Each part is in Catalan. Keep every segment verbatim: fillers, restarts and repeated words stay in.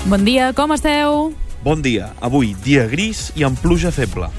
Bon dia, com esteu? Bon dia. Avui, dia gris i amb pluja feble.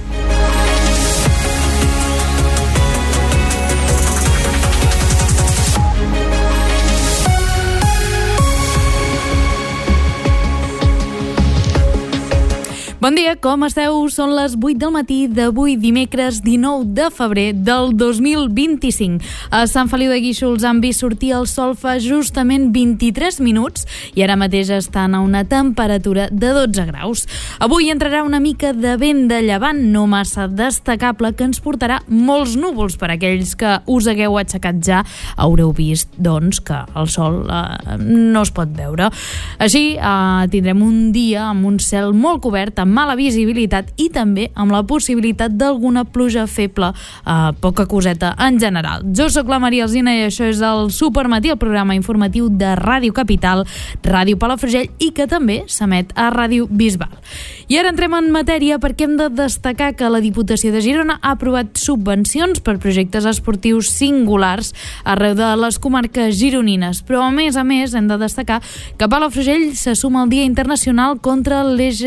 Bon dia, com esteu? Són les vuit del matí d'avui, dimecres dinou de febrer del dos mil vint-i-cinc. A Sant Feliu de Guíxols han vist sortir el sol fa justament vint-i-tres minuts i ara mateix estan a una temperatura de dotze graus. Avui entrarà una mica de vent de llevant, no massa destacable, que ens portarà molts núvols. Per aquells que us hagueu aixecat ja, haureu vist doncs, que el sol eh, no es pot veure. Així, eh, tindrem un dia amb un cel molt cobert, amb mala visibilitat i també amb la possibilitat d'alguna pluja feble, eh, poca coseta en general. Jo sóc la Maria Alsina i això és el Supermatí, el programa informatiu de Ràdio Capital, Ràdio Palafrugell i que també s'emet a Ràdio Bisbal. I ara entrem en matèria perquè hem de destacar que la Diputació de Girona ha aprovat subvencions per projectes esportius singulars arreu de les comarques gironines, però a més a més hem de destacar que Palafrugell se suma al Dia Internacional contra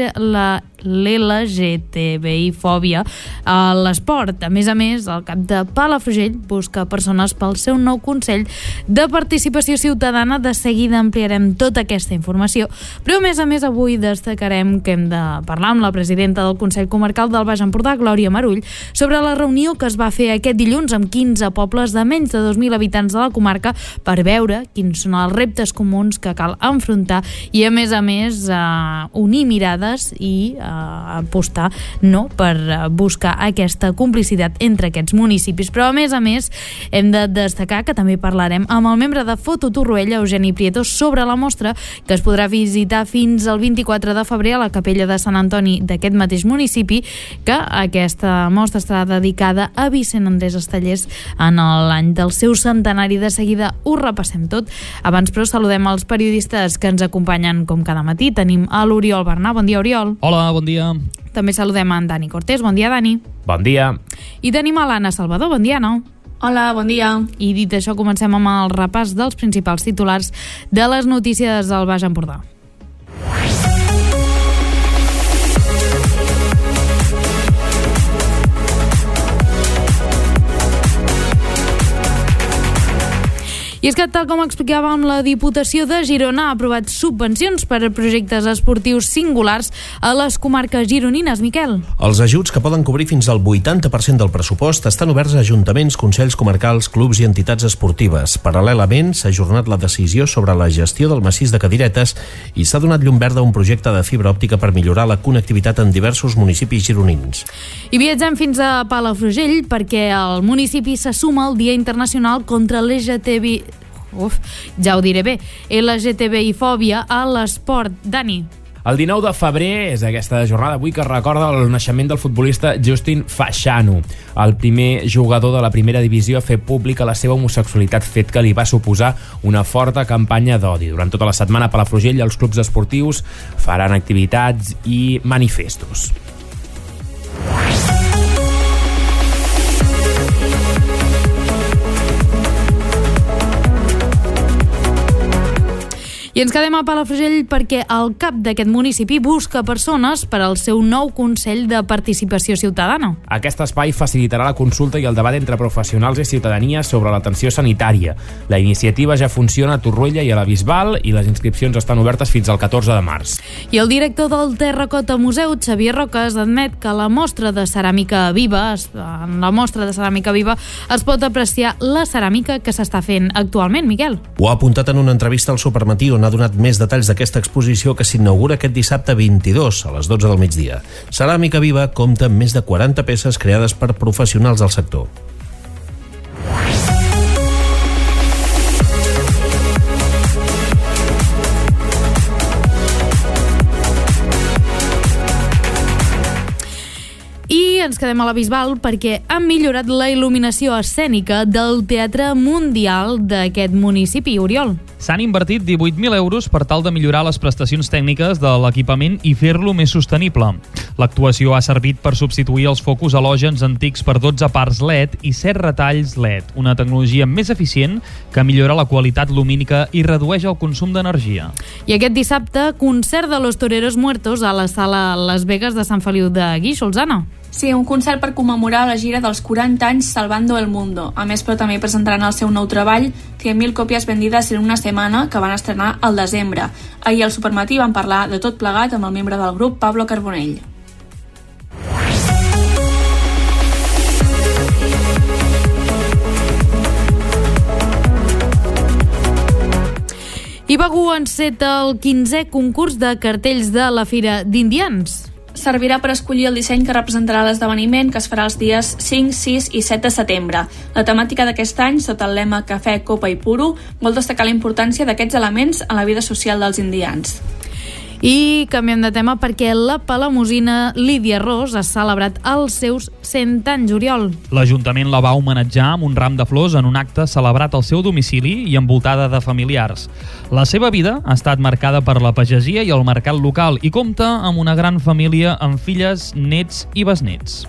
la l'L G T B I-fòbia a l'esport. A més a més, el cap de Palafrugell busca persones pel seu nou Consell de Participació Ciutadana. De seguida ampliarem tota aquesta informació, però a més a més avui destacarem que hem de parlar amb la presidenta del Consell Comarcal del Baix Empordà, Glòria Marull, sobre la reunió que es va fer aquest dilluns amb quinze pobles de menys de dos mil habitants de la comarca per veure quins són els reptes comuns que cal enfrontar i a més a més eh, unir mirades i eh, apostar no, per buscar aquesta complicitat entre aquests municipis. Però a més a més hem de destacar que també parlarem amb el membre de Foto Torroella, Eugeni Prieto, sobre la mostra que es podrà visitar fins al vint-i-quatre de febrer a la capella de Sant Antoni d'aquest mateix municipi, que aquesta mostra estarà dedicada a Vicent Andrés Estellers en l'any del seu centenari. De seguida ho repassem tot. Abans, però, saludem els periodistes que ens acompanyen com cada matí. Tenim a l'Oriol Bernà. Bon dia, Oriol. Hola, bon dia. També saludem a en Dani Cortés. Bon dia, Dani. Bon dia. I tenim a l'Anna Salvador. Bon dia, Anna. Hola, bon dia. I dit això, comencem amb el repàs dels principals titulars de les notícies del Baix Empordà. I és que, tal com explicàvem, la Diputació de Girona ha aprovat subvencions per a projectes esportius singulars a les comarques gironines. Miquel? Els ajuts, que poden cobrir fins al vuitanta per cent del pressupost, estan oberts a ajuntaments, consells comarcals, clubs i entitats esportives. Paral·lelament, s'ha ajornat la decisió sobre la gestió del massís de Cadiretes i s'ha donat llum verda a un projecte de fibra òptica per millorar la connectivitat en diversos municipis gironins. I viatgem fins a Palafrugell perquè el municipi se suma al Dia Internacional contra l'L G T B I... Uf, ja ho diré bé. L G T B I-fòbia a l'esport. Dani. El dinou de febrer és aquesta jornada avui que recorda el naixement del futbolista Justin Fashanu, el primer jugador de la primera divisió a fer pública la seva homosexualitat, fet que li va suposar una forta campanya d'odi. Durant tota la setmana a Palafrugell els clubs esportius faran activitats i manifestos. I ens quedem a Palafrugell perquè el cap d'aquest municipi busca persones per al seu nou Consell de Participació Ciutadana. Aquest espai facilitarà la consulta i el debat entre professionals i ciutadania sobre l'atenció sanitària. La iniciativa ja funciona a Torroella i a la Bisbal i les inscripcions estan obertes fins al catorze de març. I el director del Terracota Museu, Xavier Roques, admet que la mostra de ceràmica viva, en la mostra de ceràmica viva es pot apreciar la ceràmica que s'està fent actualment. Miquel? Ho ha apuntat en una entrevista al Supermatí, on ha donat més detalls d'aquesta exposició que s'inaugura aquest dissabte vint-i-dos a les dotze del migdia. Ceràmica Viva compta amb més de quaranta peces creades per professionals del sector. ens quedem a la Bisbal perquè han millorat la il·luminació escènica del Teatre Mundial d'aquest municipi, Oriol. S'han invertit divuit mil euros per tal de millorar les prestacions tècniques de l'equipament i fer-lo més sostenible. L'actuació ha servit per substituir els focus halògens antics per dotze parts L E D i set retalls L E D, una tecnologia més eficient que millora la qualitat lumínica i redueix el consum d'energia. I aquest dissabte, concert de Los Toreros Muertos a la sala Las Vegas de Sant Feliu de Guíxols, Anna. Sí, un concert per commemorar la gira dels quaranta anys Salvando el Mundo. A més, però també presentaran el seu nou treball, cent mil còpies vendides en una setmana, que van estrenar al desembre. Ahir al Supermatí van parlar de tot plegat amb el membre del grup, Pablo Carbonell. I Begur enceta el quinzè concurs de cartells de la Fira d'Indians. Servirà per escollir el disseny que representarà l'esdeveniment, que es farà els dies cinc, sis i set de setembre. La temàtica d'aquest any, sota el lema Cafè, Copa i Puro, vol destacar la importància d'aquests elements en la vida social dels indians. I canviem de tema perquè la palamosina Lídia Ros ha celebrat els seus cent anys, Oriol. L'Ajuntament la va homenatjar amb un ram de flors en un acte celebrat al seu domicili i envoltada de familiars. La seva vida ha estat marcada per la pagesia i el mercat local i compta amb una gran família amb filles, nets i besnets.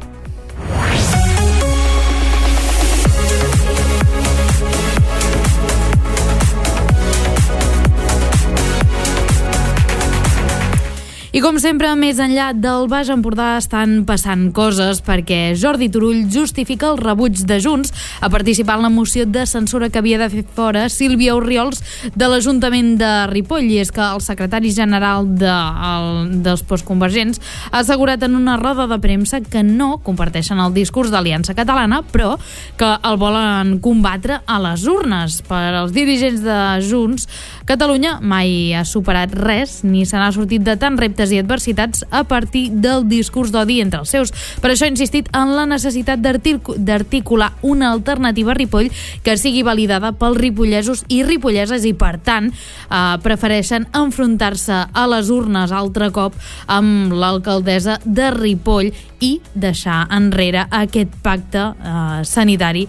I com sempre, més enllà del Baix Empordà estan passant coses perquè Jordi Turull justifica el rebuig de Junts a participar en la moció de censura que havia de fer fora Sílvia Orriols de l'Ajuntament de Ripoll. I és que el secretari general de, el, dels postconvergents ha assegurat en una roda de premsa que no comparteixen el discurs d'Aliança Catalana, però que el volen combatre a les urnes. Per als dirigents de Junts, Catalunya mai ha superat res ni se n'ha sortit de tants reptes i adversitats a partir del discurs d'odi entre els seus. Per això ha insistit en la necessitat d'articular una alternativa a Ripoll que sigui validada pels ripollesos i ripolleses i, per tant, eh, prefereixen enfrontar-se a les urnes altre cop amb l'alcaldessa de Ripoll i deixar enrere aquest pacte eh, sanitari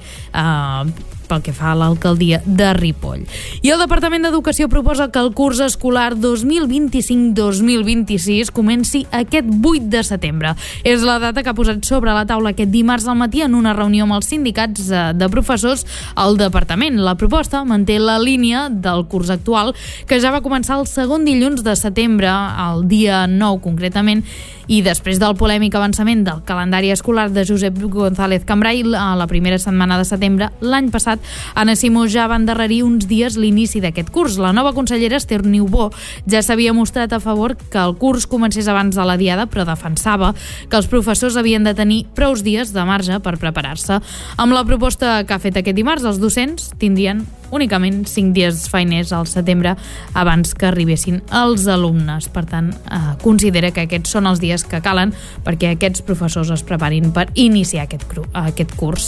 eh, pel que fa a l'alcaldia de Ripoll. I el Departament d'Educació proposa que el curs escolar dos mil vint-i-cinc dos mil vint-i-sis comenci aquest vuit de setembre. És la data que ha posat sobre la taula aquest dimarts al matí en una reunió amb els sindicats de professors al departament. La proposta manté la línia del curs actual, que ja va començar el segon dilluns de setembre, el dia nou concretament, i després del polèmic avançament del calendari escolar de Josep González Cambrai a la primera setmana de setembre l'any passat, Anna Simó ja va endarrerir uns dies l'inici d'aquest curs. La nova consellera Esther Niubó ja s'havia mostrat a favor que el curs comencés abans de la diada, però defensava que els professors havien de tenir prous dies de marge per preparar-se. Amb la proposta que ha fet aquest dimarts, els docents tindrien únicament cinc dies feiners al setembre abans que arribessin els alumnes. Per tant, eh, considera que aquests són els dies que calen perquè aquests professors es preparin per iniciar aquest, cru, aquest curs.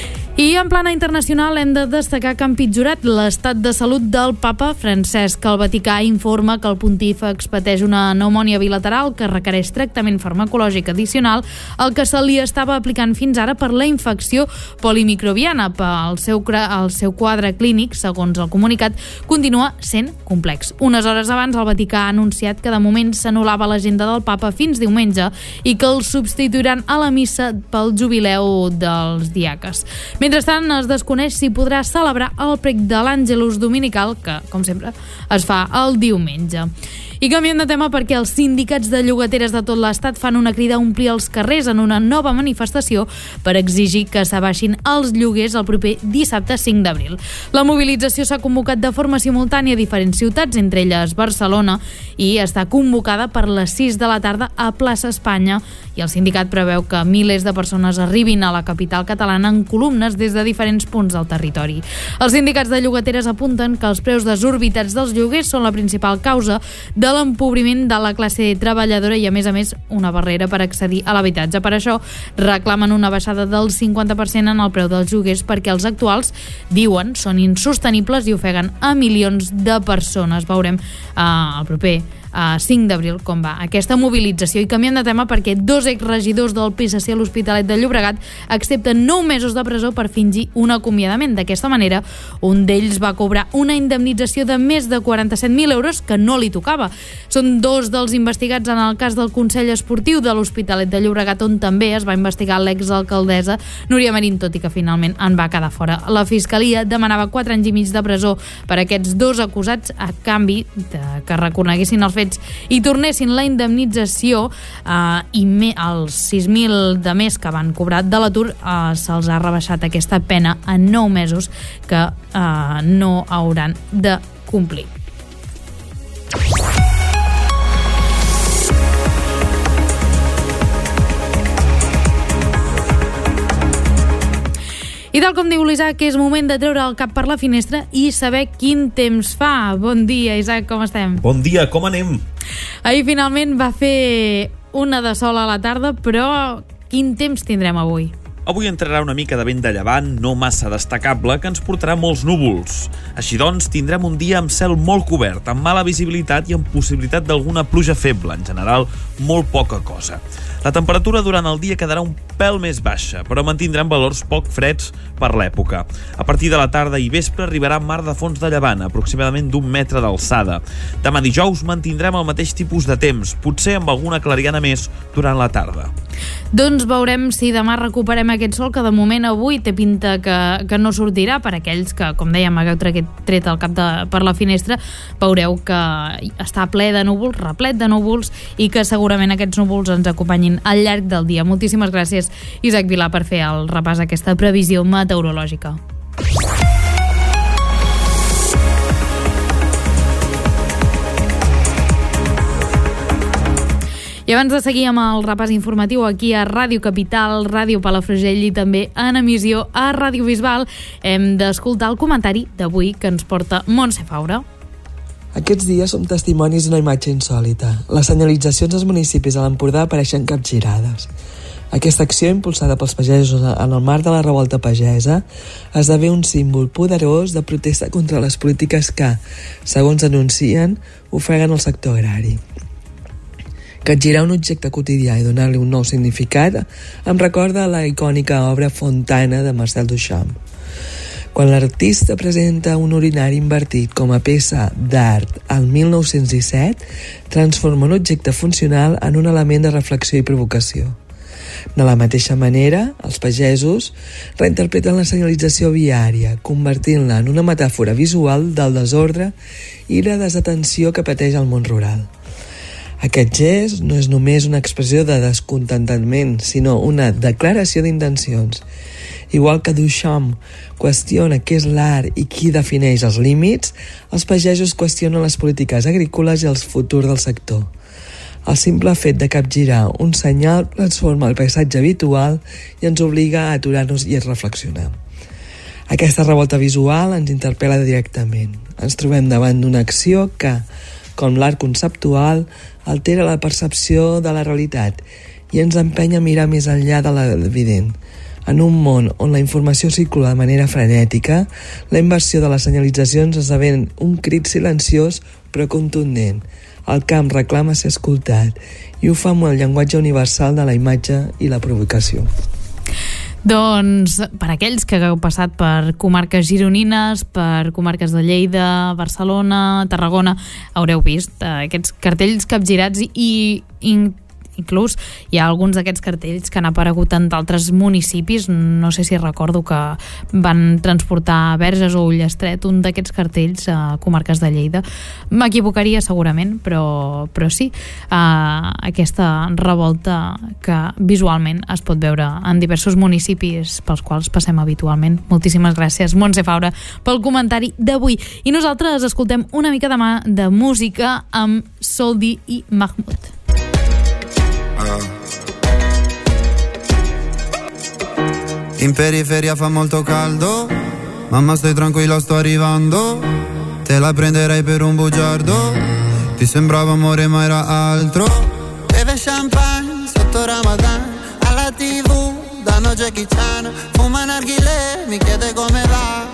I en plana internacional hem de destacar que ha empitjorat l'estat de salut del papa Francesc. El Vaticà informa que el pontífex pateix una pneumònia bilateral que requereix tractament farmacològic addicional al que se li estava aplicant fins ara per la infecció polimicrobiana. El seu, el seu quadre clínic, segons el comunicat, continua sent complex. Unes hores abans, el Vaticà ha anunciat que de moment s'anul·lava l'agenda del papa fins diumenge i que el substituiran a la missa pel jubileu dels diaques. Mentrestant, es desconeix si podrà celebrar el prec de l'Àngelus dominical, que, com sempre, es fa el diumenge. I canviem de tema perquè els sindicats de llogateres de tot l'estat fan una crida a omplir els carrers en una nova manifestació per exigir que s'abaixin els lloguers el proper dissabte cinc d'abril. La mobilització s'ha convocat de forma simultània a diferents ciutats, entre elles Barcelona, i està convocada per les sis de la tarda a Plaça Espanya, i el sindicat preveu que milers de persones arribin a la capital catalana en columnes des de diferents punts del territori. Els sindicats de llogateres apunten que els preus desorbitats dels lloguers són la principal causa de l'empobriment de la classe treballadora i, a més a més, una barrera per accedir a l'habitatge. Per això reclamen una baixada del cinquanta per cent en el preu dels lloguers perquè els actuals, diuen, són insostenibles i ofeguen a milions de persones. Veurem eh, el proper uh, cinc d'abril, com va aquesta mobilització. I canviem de tema perquè dos exregidors del P S C a l'Hospitalet de Llobregat accepten nou mesos de presó per fingir un acomiadament. D'aquesta manera, un d'ells va cobrar una indemnització de més de quaranta-set mil euros que no li tocava. Són dos dels investigats en el cas del Consell Esportiu de l'Hospitalet de Llobregat, on també es va investigar l'exalcaldessa Núria Marín, tot i que finalment en va quedar fora. La Fiscalia demanava quatre anys i mig de presó per a aquests dos acusats a canvi de que reconeguessin els fets i tornessin la indemnització eh, i me, els sis mil de més que van cobrar de l'atur eh, se'ls ha rebaixat aquesta pena a nou mesos que eh, no hauran de complir. I tal com diu l'Isaac, és moment de treure el cap per la finestra i saber quin temps fa. Bon dia, Isaac, com estem? Bon dia, com anem? Ahir finalment va fer una de sol a la tarda, però quin temps tindrem avui? Avui entrarà una mica de vent de llevant, no massa destacable, que ens portarà molts núvols. Així doncs, tindrem un dia amb cel molt cobert, amb mala visibilitat i amb possibilitat d'alguna pluja feble, en general, molt poca cosa. La temperatura durant el dia quedarà un pèl més baixa, però mantindrem valors poc freds per l'època. A partir de la tarda i vespre arribarà mar de fons de llevant, aproximadament d'un metre d'alçada. Demà dijous mantindrem el mateix tipus de temps, potser amb alguna clariana més durant la tarda. Doncs veurem si demà recuperem aquest sol, que de moment avui té pinta que, que no sortirà. Per aquells que, com dèiem, hagueu tret el cap de, per la finestra, veureu que està ple de núvols, replet de núvols, i que segurament aquests núvols ens acompanyin al llarg del dia. Moltíssimes gràcies, Isaac Vilà, per fer el repàs d'aquesta previsió meteorològica. I abans de seguir amb el repàs informatiu aquí a Ràdio Capital, Ràdio Palafrugell i també en emissió a Ràdio Bisbal, hem d'escoltar el comentari d'avui que ens porta Montse Faura. Aquests dies som testimonis d'una imatge insòlita. Les senyalitzacions als municipis de l'Empordà apareixen capgirades. Aquesta acció, impulsada pels pagesos en el marc de la revolta pagesa, esdevé un símbol poderós de protesta contra les polítiques que, segons denuncien, ofeguen el sector agrari. Capgirar un objecte quotidià i donar-li un nou significat em recorda la icònica obra Fontana de Marcel Duchamp. Quan l'artista presenta un urinari invertit com a peça d'art al mil nou-cents disset, transforma un objecte funcional en un element de reflexió i provocació. De la mateixa manera, els pagesos reinterpreten la senyalització viària, convertint-la en una metàfora visual del desordre i la desatenció que pateix el món rural. Aquest gest no és només una expressió de descontentament, sinó una declaració d'intencions. Igual que Duchamp qüestiona què és l'art i qui defineix els límits, els pagesos qüestionen les polítiques agrícoles i el futur del sector. El simple fet de capgirar un senyal transforma el paisatge habitual i ens obliga a aturar-nos i a reflexionar. Aquesta revolta visual ens interpel·la directament. Ens trobem davant d'una acció que, com l'art conceptual, altera la percepció de la realitat i ens empenya a mirar més enllà de l'evident. En un món on la informació circula de manera frenètica, la inversió de les senyalitzacions esdevé un crit silenciós però contundent. El camp reclama ser escoltat i ho fa amb el llenguatge universal de la imatge i la provocació. Doncs per aquells que hagueu passat per comarques gironines, per comarques de Lleida, Barcelona, Tarragona, haureu vist eh, aquests cartells capgirats i, i inclús hi ha alguns d'aquests cartells que han aparegut en d'altres municipis. No sé si recordo que van transportar a Verges o Ullestret un d'aquests cartells a comarques de Lleida. M'equivocaria segurament, però, però sí, uh, aquesta revolta que visualment es pot veure en diversos municipis pels quals passem habitualment. Moltíssimes gràcies, Montse Faura, pel comentari d'avui. I nosaltres escoltem una mica de, mà de música amb Soldi i Mahmoud. In periferia fa molto caldo, mamma stai tranquilla sto arrivando, te la prenderei per un bugiardo, ti sembrava amore ma era altro. Beve champagne sotto Ramadan, alla tivù danno Jackie Chan, fuma narghilè, mi chiede come va,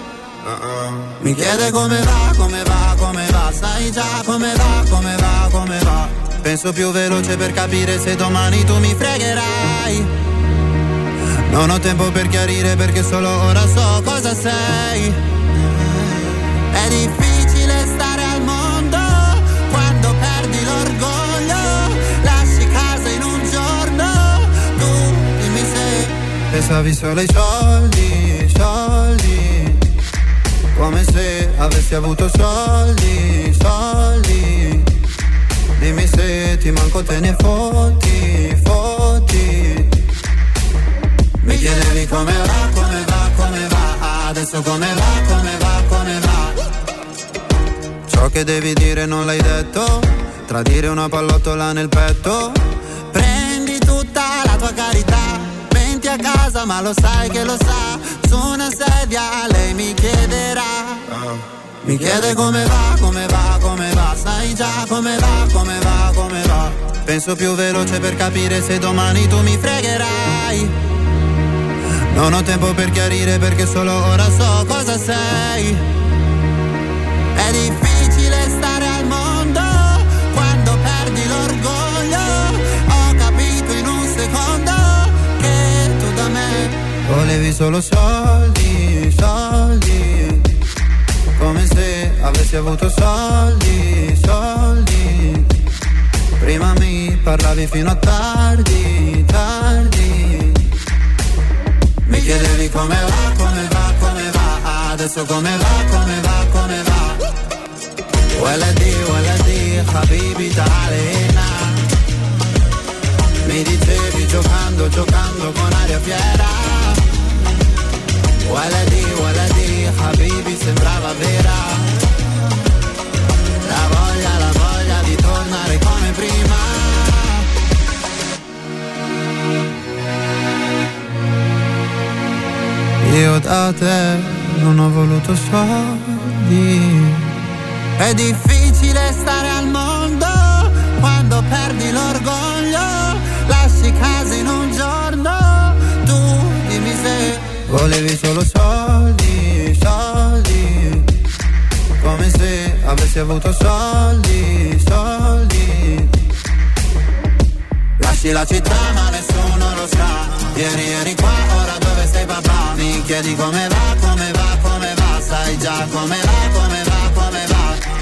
Mi chiede come va, come va, come va, sai già come va, come va, come va. Penso più veloce per capire se domani tu mi fregherai. Non ho tempo per chiarire perché solo ora so cosa sei. È difficile stare al mondo quando perdi l'orgoglio. Lasci casa in un giorno, tu dimmi se pensavi solo ai soldi, soldi. Come se avessi avuto soldi, soldi. Dimmi se ti manco te ne fotti, fotti. Mi chiedevi come va, come va, come va. Adesso come va, come va, come va. Ciò che devi dire non l'hai detto. Tradire una pallottola nel petto. Prendi tutta la tua carità. Menti a casa ma lo sai che lo sa. Su una sedia lei mi chiederà. Mi chiede come va, come va, come va. Sai già come va, come va, come va. Penso più veloce per capire se domani tu mi fregherai. Non ho tempo per chiarire perché solo ora so cosa sei. È difficile stare al mondo quando perdi l'orgoglio. Ho capito in un secondo che tu da me volevi solo soldi, soldi. Come se avessi avuto soldi, soldi. Prima mi parlavi fino a tardi, tardi. Mi chiedevi come va, come va, come va. Adesso come va, come va, come va. Waladi, waladi, habibi ta'alina. Mi dicevi giocando, giocando con aria fiera. Waladi, waladi, habibi sembrava vera. La voglia, la voglia di tornare come prima. Io da te non ho voluto soldi. È difficile stare al mondo quando perdi l'orgoglio. Lasci casa in un giorno, tu dimmi se volevi solo soldi, soldi. Come se avessi avuto soldi, soldi. Lasci la città ma nessuno lo sa. Ieri eri qua, ora dove sei papà? Mi chiedi come va, come va, come va. Sai già come va, come va, come va.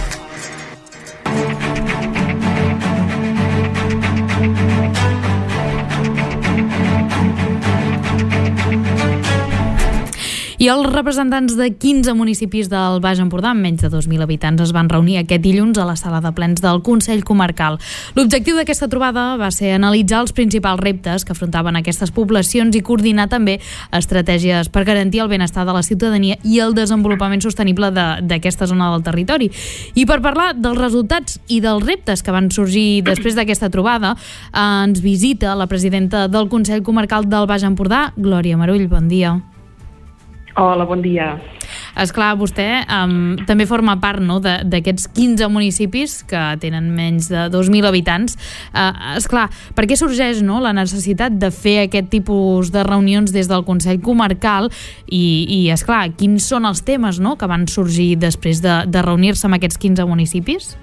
I els representants de quinze municipis del Baix Empordà, amb menys de dos mil habitants, es van reunir aquest dilluns a la sala de plens del Consell Comarcal. L'objectiu d'aquesta trobada va ser analitzar els principals reptes que afrontaven aquestes poblacions i coordinar també estratègies per garantir el benestar de la ciutadania i el desenvolupament sostenible d'aquesta zona del territori. I per parlar dels resultats i dels reptes que van sorgir després d'aquesta trobada, ens visita la presidenta del Consell Comarcal del Baix Empordà, Glòria Marull. Bon dia. Hola, bon dia. Esclar, vostè um, també forma part, no, d'aquests quinze municipis que tenen menys de dos mil habitants. Uh, esclar, per què sorgeix, no, la necessitat de fer aquest tipus de reunions des del Consell Comarcal i, i esclar, quins són els temes, no, que van sorgir després de, de reunir-se amb aquests quinze municipis?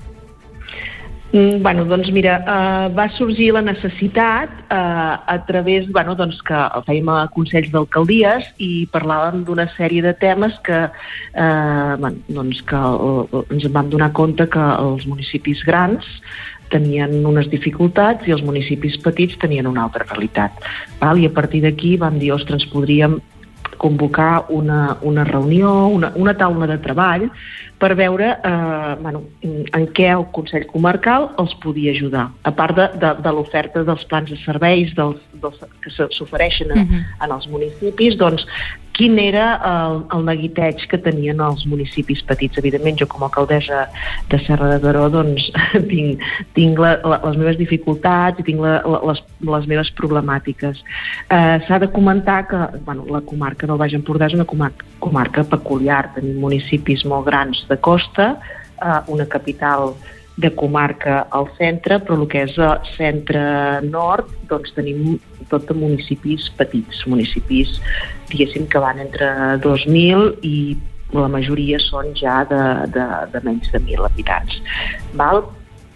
Mm, bueno, doncs mira, uh, va sorgir la necessitat uh, a través, bueno, doncs que fèiem a consells d'alcaldies i parlàvem d'una sèrie de temes que, uh, bueno, doncs que uh, ens vam donar compte que els municipis grans tenien unes dificultats i els municipis petits tenien una altra realitat. Val? I a partir d'aquí vam dir, ostres, podríem convocar una, una reunió, una, una taula de treball per veure eh, bueno, en què el Consell Comarcal els podia ajudar. A part de, de, de l'oferta dels plans de serveis dels, dels, que s'ofereixen a, uh-huh. en els municipis, doncs quin era el, el neguiteig que tenien els municipis petits. Evidentment, jo com a alcaldessa de Serra de Daró doncs, tinc, tinc la, la, les meves dificultats i tinc la, la, les, les meves problemàtiques. Eh, s'ha de comentar que bueno, la comarca del Baix Empordà és una comarca, comarca peculiar. Tenim municipis molt grans de costa, eh, una capital de comarca al centre, però el que és el centre-nord doncs tenim tot de municipis petits, municipis diguéssim que van entre dos mil i la majoria són ja de, de, de menys de mil habitants. Val?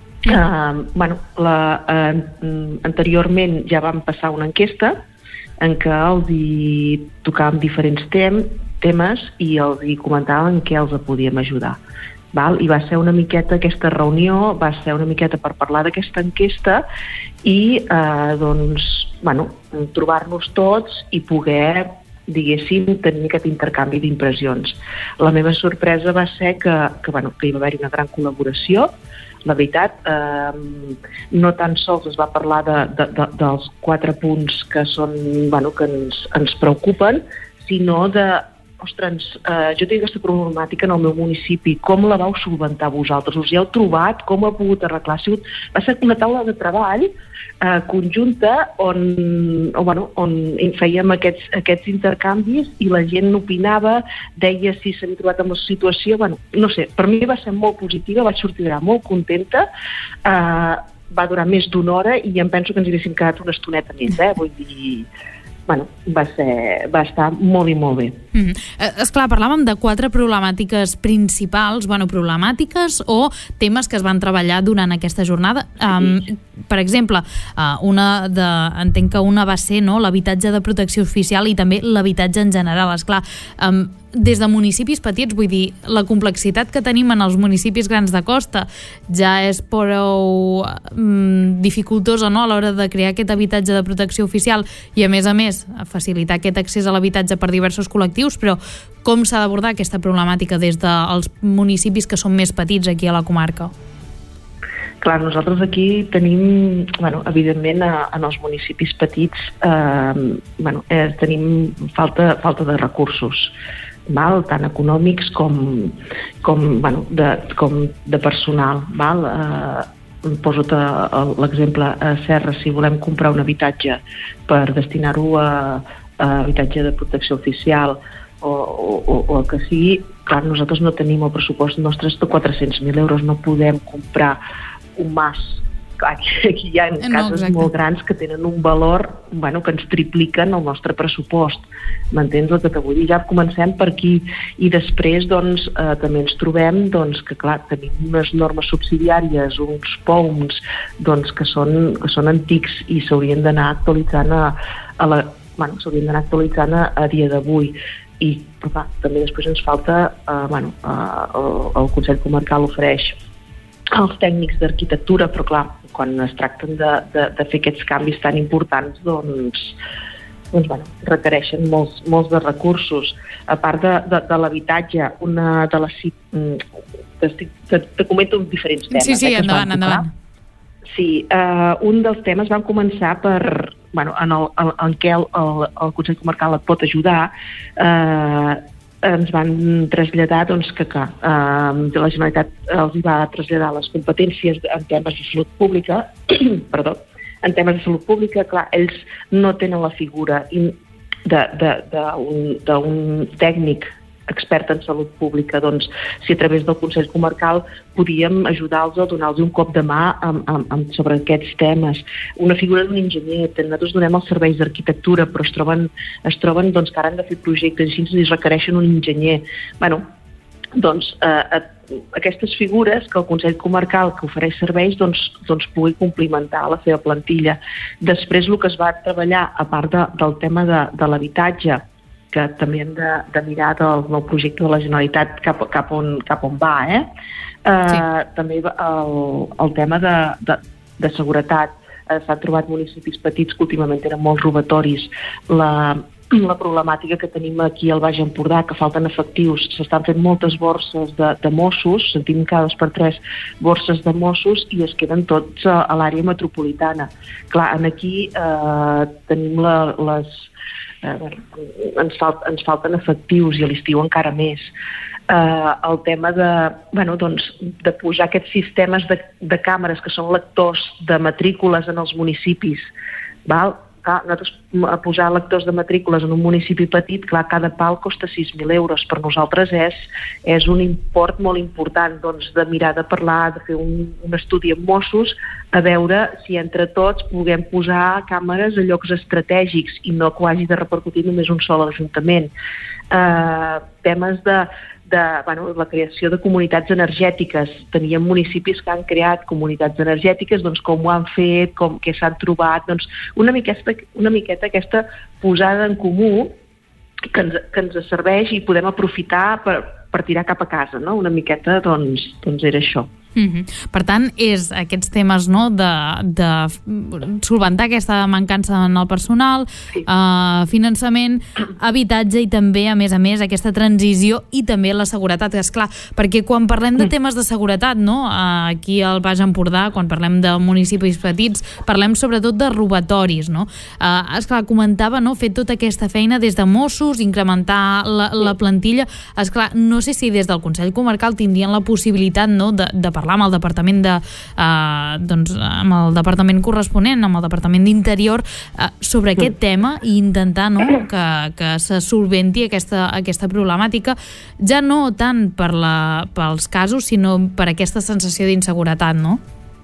Uh, bueno, la, uh, anteriorment ja vam passar una enquesta en què els hi tocàvem diferents tem, temes i els hi comentàvem què els podíem ajudar. Val? I va ser una miqueta, aquesta reunió va ser una miqueta per parlar d'aquesta enquesta i eh, doncs, bueno, trobar-nos tots i poder, diguéssim, tenir aquest intercanvi d'impressions. La meva sorpresa va ser que, que, bueno, que hi va haver una gran col·laboració. La veritat, eh, no tan sols es va parlar de, de, de, dels quatre punts que, són, bueno, que ens, ens preocupen, sinó de ostres, eh, jo tinc aquesta problemàtica en el meu municipi, com la vau solventar vosaltres? Us hi heu trobat? Com ho ha pogut arreglar? Ha sigut, va ser una taula de treball eh, conjunta on, on, bueno, on fèiem aquests, aquests intercanvis i la gent opinava, deia si s'havia trobat amb la situació. Bueno, no sé, per mi va ser molt positiva, vaig sortir molt contenta, eh, va durar més d'una hora i em penso que ens haguéssim quedat una estoneta més, eh? Vull dir... Bueno, va, ser, va estar molt i molt bé. Mm-hmm. Esclar, parlàvem de quatre problemàtiques principals, bueno, problemàtiques o temes que es van treballar durant aquesta jornada. Um, per exemple, uh, una de, entenc que una va ser, no?, l'habitatge de protecció oficial i també l'habitatge en general. Esclar, um, des de municipis petits, vull dir, la complexitat que tenim en els municipis grans de costa ja és prou um, dificultosa, no?, a l'hora de crear aquest habitatge de protecció oficial i, a més a més, facilitar aquest accés a l'habitatge per diversos col·lectius, però com s'ha d'abordar aquesta problemàtica des dels municipis que són més petits aquí a la comarca? Clar, nosaltres aquí tenim, bueno, evidentment, a, en els municipis petits eh, bueno, eh, tenim falta, falta de recursos, val? Tant econòmics com, com, bueno, de, com de personal. Val? Eh, poso l'exemple a Serra, si volem comprar un habitatge per destinar-ho a, a habitatge de protecció oficial o, o, o el que sigui, clar, nosaltres no tenim el pressupost nostre de quatre-cents mil euros, no podem comprar un mas. Aquí, aquí hi ha no, cases exacte. molt grans que tenen un valor, bueno, que ens tripliquen el nostre pressupost. M'entens el que te vull dir? Ja comencem per aquí i després doncs, eh, també ens trobem doncs, que clar, tenim unes normes subsidiàries, uns P O Ms doncs, que, són, que són antics i s'haurien d'anar actualitzant a, a la, bueno, s'haurien d'anar actualitzant a, a dia d'avui. I però, clar, també després ens falta eh, bueno, eh, el, el Consell Comarcal ofereix als tècnics d'arquitectura, però clar, quan es tracten de, de, de fer aquests canvis tan importants, doncs, doncs bueno, requereixen molts, molts de recursos. A part de, de, de l'habitatge, una de les... Te, te, te comento diferents temes. Sí, sí, eh, endavant, endavant. Sí, eh, un dels temes van començar per... Bueno, en, el, en, en què el, el, el Consell Comarcal et pot ajudar, eh, ens van traslladar doncs, que, que eh, la Generalitat els va traslladar les competències en temes de salut pública, perdó, en temes de salut pública, clar, ells no tenen la figura d'un tècnic expert en salut pública, doncs si a través del Consell Comarcal podíem ajudar-los a donar-los un cop de mà amb, amb, amb, sobre aquests temes. Una figura d'un enginyer, nosaltres donem els serveis d'arquitectura, però es troben, es troben doncs, que ara han de fer projectes i així requereixen un enginyer. Bueno, doncs eh, aquestes figures que el Consell Comarcal que ofereix serveis doncs, doncs pugui complementar la seva plantilla. Després el que es va treballar, a part de, del tema de, de l'habitatge, que també hem de, de mirar del nou projecte de la Generalitat cap, cap, on, cap on va, eh? eh sí. També el, el tema de, de, de seguretat. Eh, S'han trobat municipis petits que últimament eren molt robatoris. La, la problemàtica que tenim aquí al Baix Empordà, que falten efectius, s'estan fent moltes borses de, de Mossos, sentim cada dos per tres borses de Mossos i es queden tots a, a l'àrea metropolitana. Clar, aquí eh, tenim la, les... Eh, bueno, ens, falt, ens falten efectius i a l'estiu encara més. Eh, el tema de, bueno, doncs, de posar aquests sistemes de, de càmeres que són lectors de matrícules en els municipis, val? Clar, nosaltres posar lectors de matrícules en un municipi petit, clar, cada pal costa sis mil euros. Per nosaltres és, és un import molt important, doncs, de mirar, de parlar, de fer un, un estudi amb Mossos, a veure si entre tots puguem posar càmeres a llocs estratègics i no que ho hagi de repercutir només un sol ajuntament. Eh, temes de, de bueno, la creació de comunitats energètiques. Teníem municipis que han creat comunitats energètiques, doncs com ho han fet, com què s'han trobat, doncs una miqueta, una miqueta aquesta posada en comú que ens, que ens serveix i podem aprofitar per, per tirar cap a casa, no? Una miqueta, doncs, doncs era això. Mm-hmm. Per tant, és aquests temes, no, de, de solventar aquesta mancança en el personal, sí. uh, finançament, habitatge i també, a més a més, aquesta transició i també la seguretat, és clar, perquè quan parlem de temes de seguretat, no, uh, aquí al Baix Empordà, quan parlem de municipis petits, parlem sobretot de robatoris, no? Uh, és clar, comentava, no, fer tota aquesta feina des de Mossos, incrementar la, la plantilla, és clar, no sé si des del Consell Comarcal tindrien la possibilitat, no, de, de parlar amb el departament de eh, doncs, amb el departament corresponent, amb el departament d'Interior, eh, sobre aquest tema i intentar, no, que, que se solventi aquesta, aquesta problemàtica, ja no tant per la, pels casos, sinó per aquesta sensació d'inseguretat, no?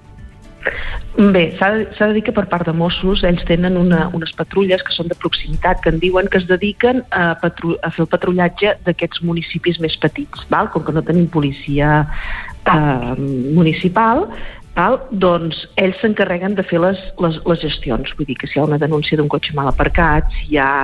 Bé, s'ha de, s'ha de dir que per part de Mossos ells tenen una, unes patrulles que són de proximitat, que en diuen que es dediquen a, patru, a fer el patrullatge d'aquests municipis més petits, val? Com que no tenim policia eh, municipal, val? Doncs ells s'encarreguen de fer les, les, les gestions. Vull dir que si hi ha una denúncia d'un cotxe mal aparcat, si hi ha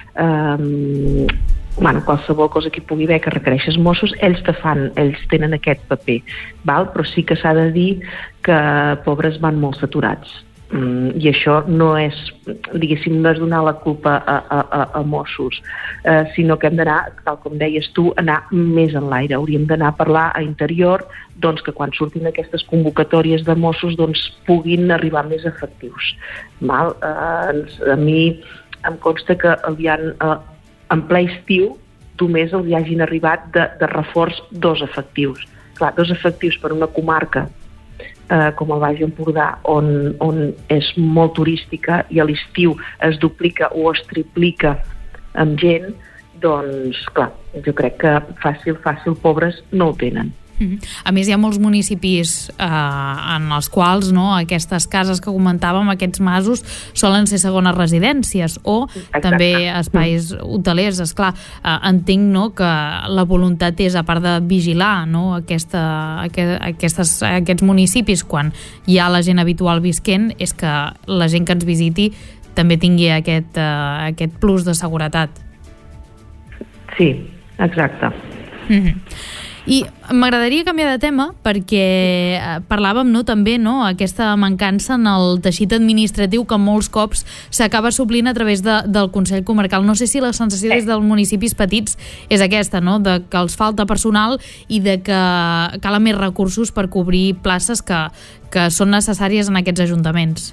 eh, bueno, qualsevol cosa que hi pugui haver que requereixes Mossos, ells te fan, ells tenen aquest paper, val? Però sí que s'ha de dir que pobres van molt saturats. Mm, i això no és, diguéssim, no és donar la culpa a, a, a Mossos, eh, sinó que hem d'anar, tal com deies tu, anar més en l'aire. Hauríem d'anar a parlar a Interior, doncs que quan surtin aquestes convocatòries de Mossos doncs puguin arribar més efectius. Val? Eh, a mi em consta que hi ha, eh, en ple estiu només els hi hagin arribat de, de reforç dos efectius. Clar, dos efectius per una comarca eh, com el Baix Empordà, on, on és molt turística i a l'estiu es duplica o es triplica amb gent, doncs, clar, jo crec que fàcil, fàcil, pobres no ho tenen. A més, hi ha molts municipis eh, en els quals, no, aquestes cases que comentàvem, aquests masos, solen ser segones residències o Exacte. També espais hotelers. Esclar, eh, entenc, no, que la voluntat és, a part de vigilar, no, aquesta, aquest, aquestes, aquests municipis quan hi ha la gent habitual visquent, és que la gent que ens visiti també tingui aquest, eh, aquest plus de seguretat. Sí, exacte. Mm-hmm. I m'agradaria canviar de tema perquè parlàvem, no, també, no, aquesta mancança en el teixit administratiu que molts cops s'acaba suplint a través de, del Consell Comarcal. No sé si la sensació des dels municipis petits és aquesta, no, de que els falta personal i de que calen més recursos per cobrir places que, que són necessàries en aquests ajuntaments.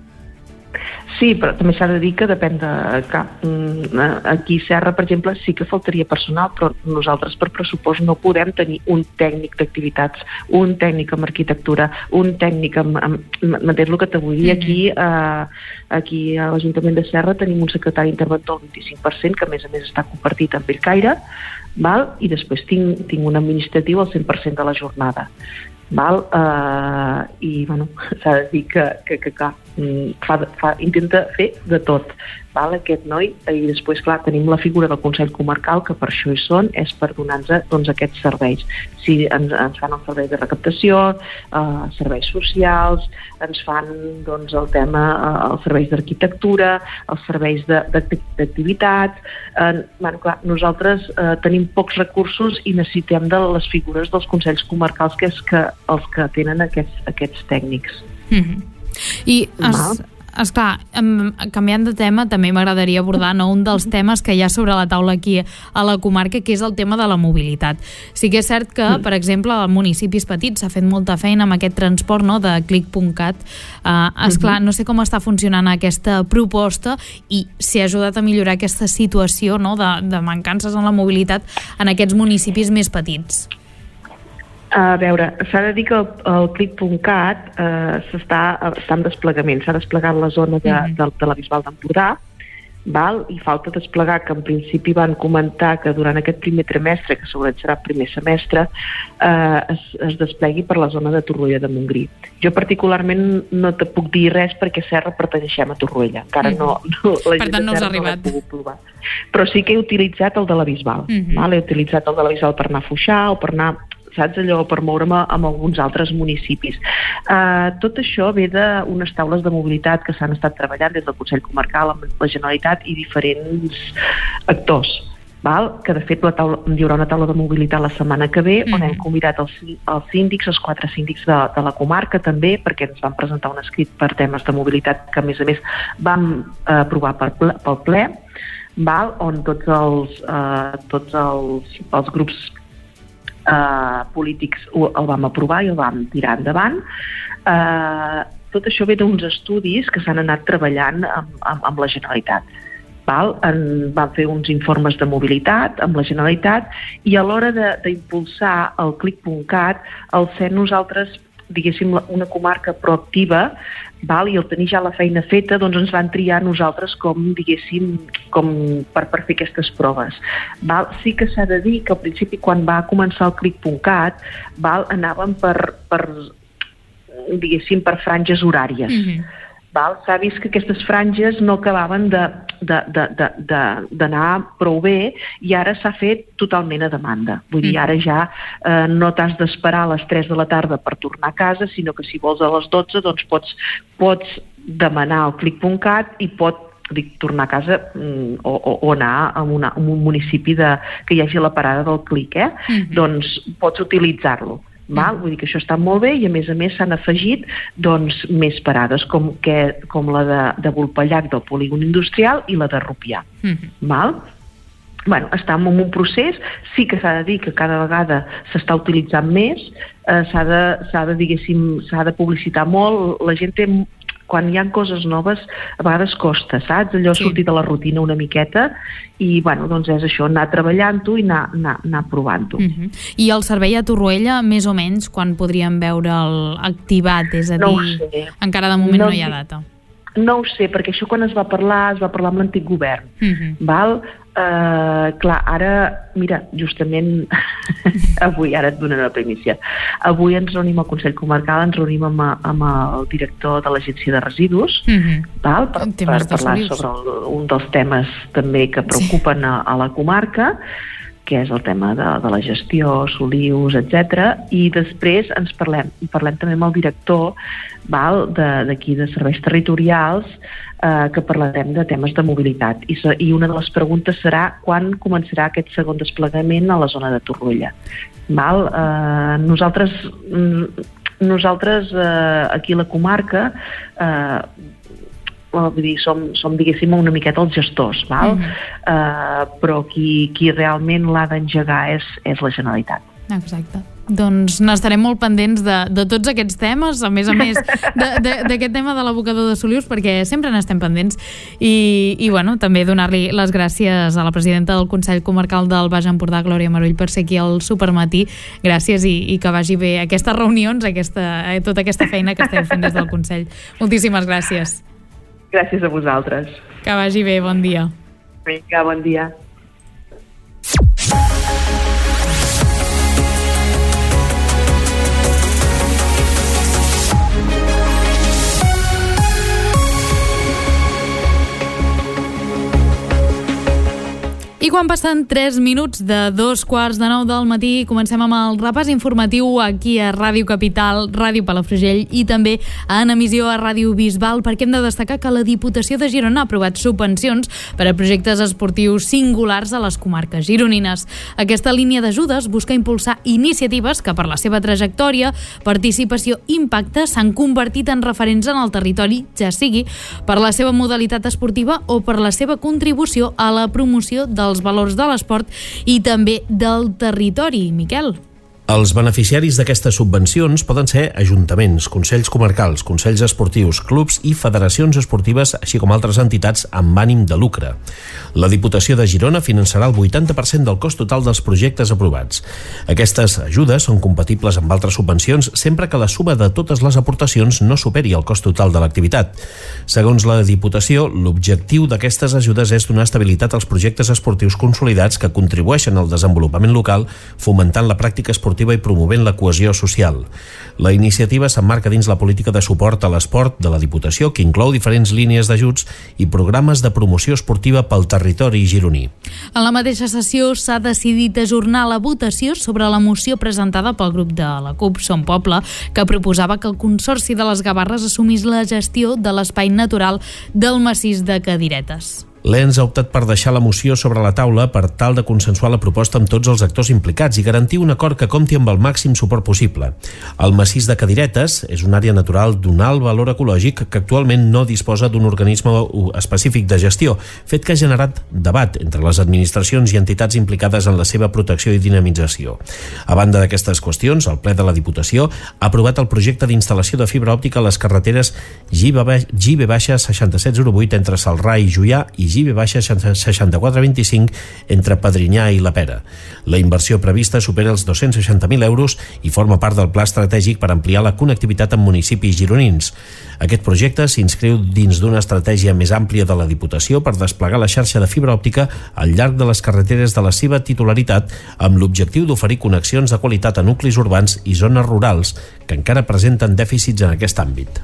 Sí, però també s'ha de dir que depèn de... Que, aquí a Serra, per exemple, sí que faltaria personal, però nosaltres per pressupost no podem tenir un tècnic d'activitats, un tècnic en arquitectura, un tècnic en... M'entens el que te vull dir? Aquí, eh, aquí a l'Ajuntament de Serra tenim un secretari interventor del vint-i-cinc per cent, que a més a més està compartit amb Bellcaire, val? I després tinc, tinc un administratiu al cent per cent de la jornada. Val? Uh, i bueno, s'ha de dir que, que, que clar, fa, fa, intenta fer de tot, val, aquest noi, i després clar, tenim la figura del Consell Comarcal, que per això hi són, és per donar-nos doncs, aquests serveis. Si ens, ens fan el servei de recaptació, uh, serveis socials, ens fan doncs, el tema, uh, els serveis d'arquitectura, els serveis d'activitats. Uh, bueno, clar, nosaltres uh, tenim pocs recursos i necessitem de les figures dels Consells Comarcals, que és que els que tenen aquests, aquests tècnics. Mm-hmm. I es, esclar, canviant de tema, també m'agradaria abordar, no, un dels temes que hi ha sobre la taula aquí a la comarca, que és el tema de la mobilitat. Sí que és cert que, per exemple, a municipis petits s'ha fet molta feina amb aquest transport, no, de clic punt cat. Uh, esclar, no sé com està funcionant aquesta proposta i si ha ajudat a millorar aquesta situació, no, de, de mancances en la mobilitat en aquests municipis més petits. A veure, s'ha de dir que el, el clic punt cat eh, s'està, està en desplegament. S'ha desplegat la zona de, de, de la Bisbal d'Empordà, val? I falta desplegar, que en principi van comentar que durant aquest primer trimestre, que segurament serà el primer semestre, eh, es, es desplegui per la zona de Torroella de Montgrí. Jo particularment no te puc dir res perquè a Serra pertanyeixem a Torroella, encara no, no la per tant no us ha arribat. No provar. Però sí que he utilitzat el de la Bisbal, uh-huh. val? He utilitzat el de la Bisbal per anar a Foixà o per anar, saps, allò, per moure'm amb alguns altres municipis. Uh, tot això ve d'unes taules de mobilitat que s'han estat treballant des del Consell Comarcal amb la Generalitat i diferents actors, val? Que de fet la taula, hi haurà una taula de mobilitat la setmana que ve, mm. on hem convidat els, els síndics, els quatre síndics de, de la comarca també, perquè ens van presentar un escrit per temes de mobilitat que a més a més vam uh, aprovar per ple, pel ple, val? On tots els, uh, tots els, els grups Uh, polítics el vam aprovar i el vam tirar endavant. Uh, tot això ve d'uns estudis que s'han anat treballant amb, amb, amb la Generalitat. Val? En, van fer uns informes de mobilitat amb la Generalitat i a l'hora d'impulsar el clic punt cat, el ser nosaltres, diguéssim, una comarca proactiva, val? I el tenir ja la feina feta, doncs ens van triar nosaltres com, diguéssim, com per, per fer aquestes proves. Val? Sí que s'ha de dir que al principi, quan va començar el clic punt cat, val? Anàvem per, per, diguéssim, per franges horàries. Mm-hmm. Val? S'ha vist que aquestes franges no acabaven de, de, de, de, de, d'anar prou bé i ara s'ha fet totalment a demanda. Vull dir, ara ja eh, no t'has d'esperar a les tres de la tarda per tornar a casa, sinó que si vols a les dotze doncs pots, pots demanar el clic punt cat i pot dic, tornar a casa mm, o, o, o anar a, una, a un municipi de, que hi hagi la parada del clic, eh? Mm-hmm. Doncs pots utilitzar-lo. Val? Vull dir que això està molt bé i a més a més s'han afegit doncs, més parades com, que, com la de, de Vulpellac del polígon industrial i la de Rupià. Mm-hmm. Val? Bueno, estem en un procés, sí que s'ha de dir que cada vegada s'està utilitzant més, eh, s'ha de, s'ha de, diguéssim, s'ha de publicitar molt, la gent té, quan hi ha coses noves, a vegades costa, saps? Allò sí. Sortir de la rutina una miqueta i, bueno, doncs és això, anar treballant-ho i anar, anar, anar provant-ho. Uh-huh. I el servei a Torroella, més o menys, quan podríem veure'l activat? És a no dir, encara de moment no, no hi ha data. No ho sé, perquè això quan es va parlar, es va parlar amb l'antic govern, uh-huh. val? Uh, clar, ara, mira, justament avui, ara et donaré la primícia, avui ens reunim al Consell Comarcal, ens reunim amb, amb el director de l'Agència de Residus, uh-huh. val? Per, per parlar sobre el, un dels temes també que preocupen sí. a, a la comarca, que és el tema de, de la gestió, solius, etcètera. I després ens parlem, parlem també amb el director val, d'aquí de, de serveis territorials, eh, que parlarem de temes de mobilitat. I, I una de les preguntes serà quan començarà aquest segon desplegament a la zona de Torroella. Val? Eh, nosaltres, nosaltres eh, aquí a la comarca eh, vull dir, som, som diguéssim una miqueta els gestors, val? Mm. Uh, però qui, qui realment l'ha d'engegar és, és la Generalitat. Exacte. Doncs n'estarem molt pendents de, de tots aquests temes, a més a més d'aquest tema de l'abocador de Solius, perquè sempre n'estem pendents i, i bueno, també donar-li les gràcies a la presidenta del Consell Comarcal del Baix Empordà, Glòria Marull, per ser aquí al Supermatí. Gràcies i, i que vagi bé aquestes reunions, aquesta, tota aquesta feina que esteu fent des del Consell. Moltíssimes gràcies. Gràcies a vosaltres. Que vagi bé, bon dia. Vinga, bon dia. I quan passen tres minuts de dos quarts de nou del matí, comencem amb el repàs informatiu aquí a Ràdio Capital, Ràdio Palafrugell i també en emissió a Ràdio Bisbal, perquè hem de destacar que la Diputació de Girona ha aprovat subvencions per a projectes esportius singulars a les comarques gironines. Aquesta línia d'ajudes busca impulsar iniciatives que per la seva trajectòria, participació i impacte s'han convertit en referents en el territori, ja sigui per la seva modalitat esportiva o per la seva contribució a la promoció dels valors de l'esport i també del territori. Miquel. Els beneficiaris d'aquestes subvencions poden ser ajuntaments, consells comarcals, consells esportius, clubs i federacions esportives, així com altres entitats amb ànim de lucre. La Diputació de Girona finançarà el vuitanta per cent del cost total dels projectes aprovats. Aquestes ajudes són compatibles amb altres subvencions sempre que la suma de totes les aportacions no superi el cost total de l'activitat. Segons la Diputació, l'objectiu d'aquestes ajudes és donar estabilitat als projectes esportius consolidats que contribueixen al desenvolupament local, fomentant la pràctica esportiva i promovent la cohesió social. La iniciativa s'emmarca dins la política de suport a l'esport de la Diputació, que inclou diferents línies d'ajuts i programes de promoció esportiva pel territori gironí. En la mateixa sessió s'ha decidit ajornar la votació sobre la moció presentada pel grup de la CUP Som Poble, que proposava que el Consorci de les Gavarres assumís la gestió de l'espai natural del massís de Cadiretes. L'E N S ha optat per deixar la moció sobre la taula per tal de consensuar la proposta amb tots els actors implicats i garantir un acord que compti amb el màxim suport possible. El massís de Cadiretes és una àrea natural d'un alt valor ecològic que actualment no disposa d'un organisme específic de gestió, fet que ha generat debat entre les administracions i entitats implicades en la seva protecció i dinamització. A banda d'aquestes qüestions, el ple de la Diputació ha aprovat el projecte d'instal·lació de fibra òptica a les carreteres G B seixanta-set zero vuit entre Salrà i Juià i G B seixanta-quatre vint-i-cinc entre Padrinyà i la Pera. La inversió prevista supera els dos-cents seixanta mil euros i forma part del pla estratègic per ampliar la connectivitat amb municipis gironins. Aquest projecte s'inscriu dins d'una estratègia més àmplia de la Diputació per desplegar la xarxa de fibra òptica al llarg de les carreteres de la seva titularitat, amb l'objectiu d'oferir connexions de qualitat a nuclis urbans i zones rurals que encara presenten dèficits en aquest àmbit.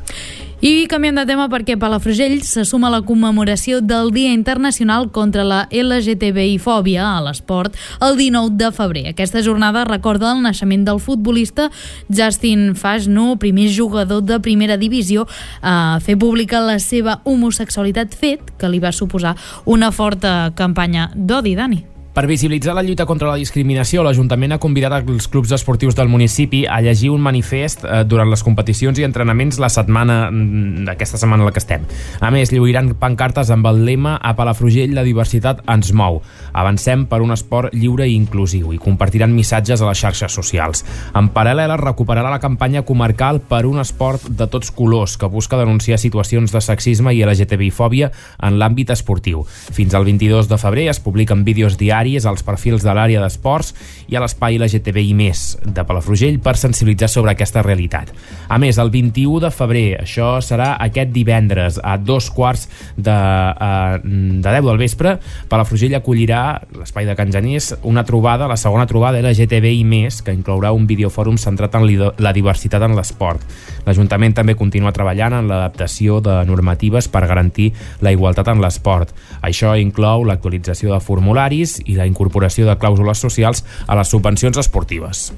I canviem de tema perquè Palafrugell se suma a la commemoració del Dia Internacional contra la L G T B I fòbia a l'esport el dinou de febrer. Aquesta jornada recorda el naixement del futbolista Justin Fashanu, primer jugador de primera divisió a fer pública la seva homosexualitat, fet que li va suposar una forta campanya d'odi, Dani. Per visibilitzar la lluita contra la discriminació, l'Ajuntament ha convidat els clubs esportius del municipi a llegir un manifest eh, durant les competicions i entrenaments la setmana d'aquesta setmana en la que estem. A més, lluiran pancartes amb el lema "A Palafrugell la diversitat ens mou. Avancem per un esport lliure i inclusiu", i compartiran missatges a les xarxes socials. En paral·lel, es recuperarà la campanya comarcal per un esport de tots colors, que busca denunciar situacions de sexisme i L G T B I fòbia en l'àmbit esportiu. Fins al vint-i-dos de febrer es publiquen vídeos diaris als perfils de l'àrea d'esports i a l'espai L G T B I més de Palafrugell per sensibilitzar sobre aquesta realitat. A més, el vint-i-u de febrer, això serà aquest divendres a dos quarts de, uh, de deu del vespre, Palafrugell acollirà l'espai de Can Genís una trobada, la segona trobada L G T B I més, que inclourà un videofòrum centrat en la diversitat en l'esport. L'Ajuntament també continua treballant en l'adaptació de normatives per garantir la igualtat en l'esport. Això inclou l'actualització de formularis i la incorporació de clàusules socials a les subvencions esportives.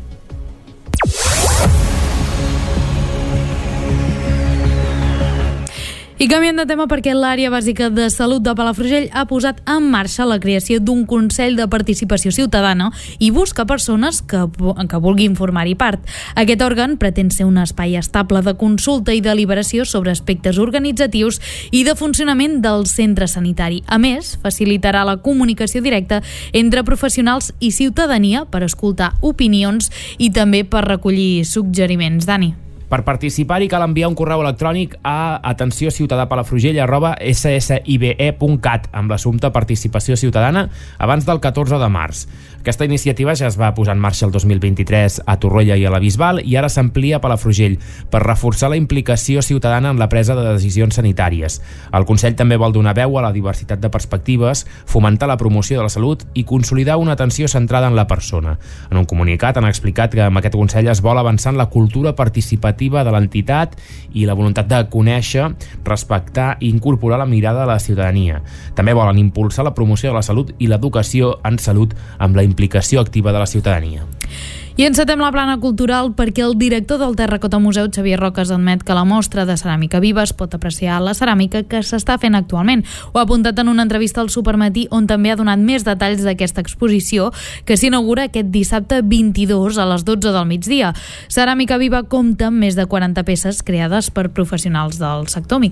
I canviem de tema perquè l'àrea bàsica de salut de Palafrugell ha posat en marxa la creació d'un Consell de Participació Ciutadana i busca persones que, que vulguin formar-hi part. Aquest òrgan pretén ser un espai estable de consulta i deliberació sobre aspectes organitzatius i de funcionament del centre sanitari. A més, facilitarà la comunicació directa entre professionals i ciutadania per escoltar opinions i també per recollir suggeriments. Dani. Per participar-hi cal enviar un correu electrònic a atenció ciutadà palafrugell arroba s s i b e punt cat amb l'assumpte participació ciutadana abans del catorze de març. Aquesta iniciativa ja es va posar en marxa el dos mil vint-i-tres a Torroella i a la Bisbal i ara s'amplia a Palafrugell per reforçar la implicació ciutadana en la presa de decisions sanitàries. El Consell també vol donar veu a la diversitat de perspectives, fomentar la promoció de la salut i consolidar una atenció centrada en la persona. En un comunicat han explicat que amb aquest Consell es vol avançar en la cultura participativa de l'entitat i la voluntat de conèixer, respectar i incorporar la mirada de la ciutadania. També volen impulsar la promoció de la salut i l'educació en salut amb la implicació activa de la ciutadania. I encetem la plana cultural perquè el director del Terracota Museu, Xavier Roques, admet que la mostra de ceràmica viva es pot apreciar la ceràmica que s'està fent actualment. Ho ha apuntat en una entrevista al Supermatí, on també ha donat més detalls d'aquesta exposició que s'inaugura aquest dissabte vint-i-dos a les dotze del migdia. Ceràmica viva compta amb més de quaranta peces creades per professionals del sector. Miquel.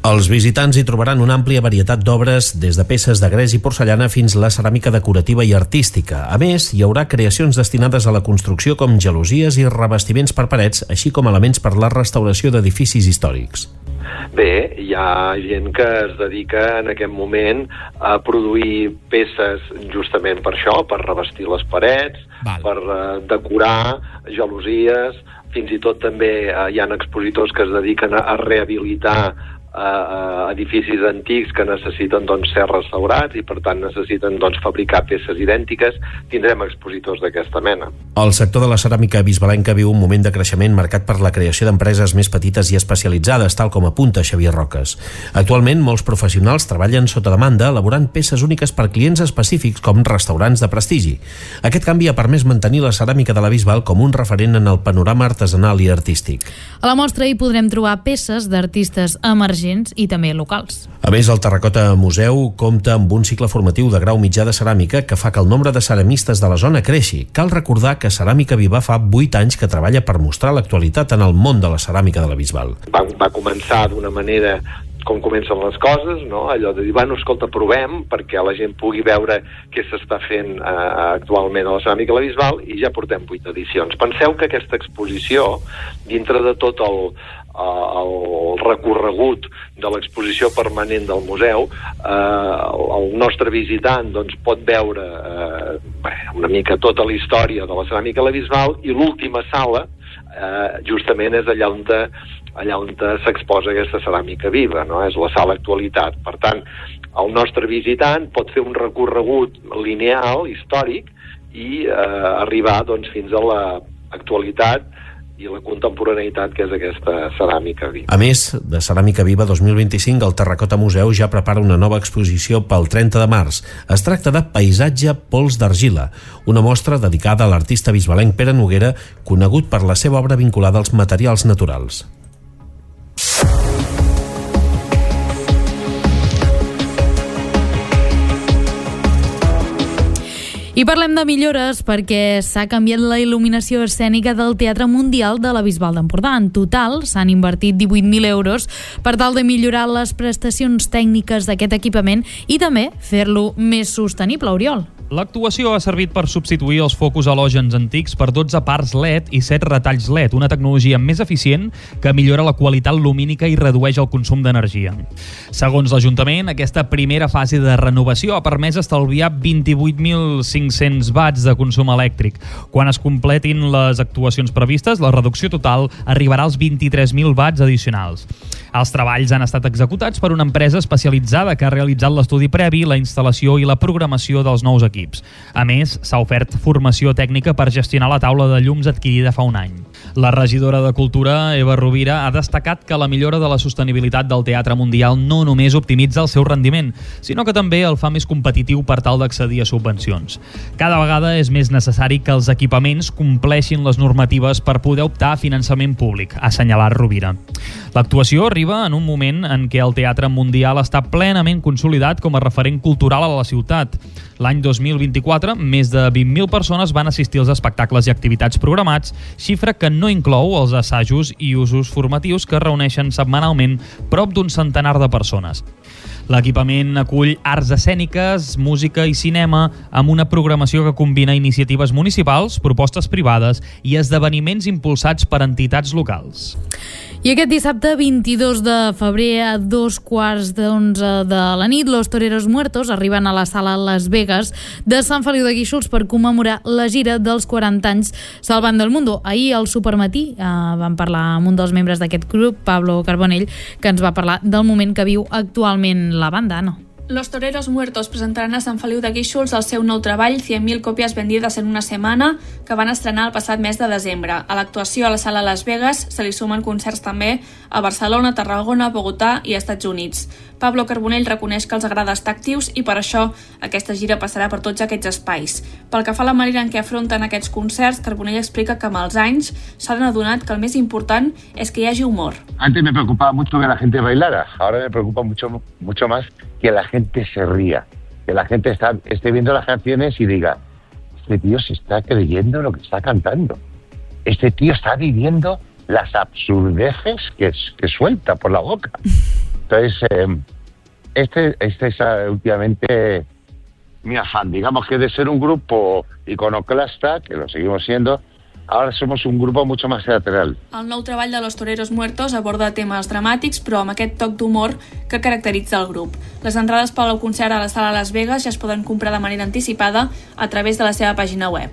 Els visitants hi trobaran una àmplia varietat d'obres, des de peces de gres i porcellana fins la ceràmica decorativa i artística. A més, hi haurà creacions destinades a la construcció com gelosies i revestiments per parets, així com elements per la restauració d'edificis històrics. Bé, hi ha gent que es dedica en aquest moment a produir peces justament per això, per revestir les parets, Val. per uh, decorar gelosies, fins i tot també uh, hi ha expositors que es dediquen a, a rehabilitar a edificis antics que necessiten doncs, ser restaurats i per tant necessiten doncs, fabricar peces idèntiques. Tindrem expositors d'aquesta mena. El sector de la ceràmica bisbalenca viu un moment de creixement marcat per la creació d'empreses més petites i especialitzades, tal com apunta Xavier Roques. Actualment, molts professionals treballen sota demanda elaborant peces úniques per clients específics com restaurants de prestigi. Aquest canvi ha permès mantenir la ceràmica de la Bisbal com un referent en el panorama artesanal i artístic. A la mostra hi podrem trobar peces d'artistes emergents i també locals. A més, el Terracota Museu compta amb un cicle formatiu de grau mitjà de ceràmica que fa que el nombre de ceramistes de la zona creixi. Cal recordar que Ceràmica Viva fa vuit anys que treballa per mostrar l'actualitat en el món de la ceràmica de la Bisbal. Va, va començar d'una manera com comencen les coses, no? Allò de dir, bueno, escolta, provem perquè la gent pugui veure què s'està fent eh, actualment a la ceràmica de la Bisbal, i ja portem vuit edicions. Penseu que aquesta exposició, dintre de tot el, el recorregut de l'exposició permanent del museu, eh, el nostre visitant doncs, pot veure eh, una mica tota la història de la ceràmica de la Bisbal, i l'última sala eh, justament és allà on allà on s'exposa aquesta ceràmica viva, no? És la sala actualitat. Per tant, el nostre visitant pot fer un recorregut lineal, històric, i eh, arribar doncs, fins a l'actualitat i la contemporaneïtat que és aquesta ceràmica viva. A més de Ceràmica Viva dos mil vint-i-cinc, el Terracota Museu ja prepara una nova exposició pel trenta de març. Es tracta de Paisatge Pols d'Argila, una mostra dedicada a l'artista bisbalenc Pere Noguera, conegut per la seva obra vinculada als materials naturals. I parlem de millores perquè s'ha canviat la il·luminació escènica del Teatre Mundial de la Bisbal d'Empordà. En total s'han invertit divuit mil euros per tal de millorar les prestacions tècniques d'aquest equipament i també fer-lo més sostenible, Oriol. L'actuació ha servit per substituir els focus halògens antics per dotze parts L E D i set retalls L E D, una tecnologia més eficient que millora la qualitat lumínica i redueix el consum d'energia. Segons l'Ajuntament, aquesta primera fase de renovació ha permès estalviar vint-i-vuit mil cinc-cents watts de consum elèctric. Quan es completin les actuacions previstes, la reducció total arribarà als vint-i-tres mil watts addicionals. Els treballs han estat executats per una empresa especialitzada que ha realitzat l'estudi previ, la instal·lació i la programació dels nous equips. A més, s'ha ofert formació tècnica per gestionar la taula de llums adquirida fa un any. La regidora de Cultura, Eva Rovira, ha destacat que la millora de la sostenibilitat del Teatre Mundial no només optimitza el seu rendiment, sinó que també el fa més competitiu per tal d'accedir a subvencions. Cada vegada és més necessari que els equipaments compleixin les normatives per poder optar a finançament públic, ha assenyalat Rovira. L'actuació arriba en un moment en què el Teatre Mundial està plenament consolidat com a referent cultural a la ciutat. L'any dos mil vint-i-quatre, més de vint mil persones van assistir als espectacles i activitats programats, xifra que no inclou els assajos i usos formatius que reuneixen setmanalment prop d'un centenar de persones. L'equipament acull arts escèniques, música i cinema amb una programació que combina iniciatives municipals, propostes privades i esdeveniments impulsats per entitats locals. I aquest dissabte vint-i-dos de febrer a dos quarts d'onze de la nit, Los Toreros Muertos arriben a la sala Las Vegas de Sant Feliu de Guíxols per commemorar la gira dels quaranta anys Salvando el Mundo. Ahir al Supermatí eh, vam parlar amb un dels membres d'aquest grup, Pablo Carbonell, que ens va parlar del moment que viu actualment la banda, no? Los Toreros Muertos presentaran a Sant Feliu de Guíxols el seu nou treball cent mil còpies vendides en una setmana que van estrenar el passat mes de desembre. A l'actuació a la sala Las Vegas se li sumen concerts també a Barcelona, Tarragona, Bogotà i Estats Units. Pablo Carbonell reconeix que els agrada estar actius i per això aquesta gira passarà per tots aquests espais. Pel que fa a la manera en què afronten aquests concerts, Carbonell explica que amb els anys s'han adonat que el més important és que hi hagi humor. Antes me preocupaba mucho que la gente bailara, ahora me preocupa mucho, mucho más que la gente se ría, que la gente está, esté viendo las canciones y diga, este tío se está creyendo lo que está cantando, este tío está viviendo las absurdeces que, que suelta por la boca. Entonces, eh, este, este es uh, últimamente mi afán. Digamos que de ser un grupo iconoclasta, que lo seguimos siendo, ahora somos un grupo mucho más teatral. El nou treball de Los Toreros Muertos aborda temes dramàtics, però amb aquest toc d'humor que caracteritza el grup. Les entrades per al concert a la sala Las Vegas ja es poden comprar de manera anticipada a través de la seva pàgina web.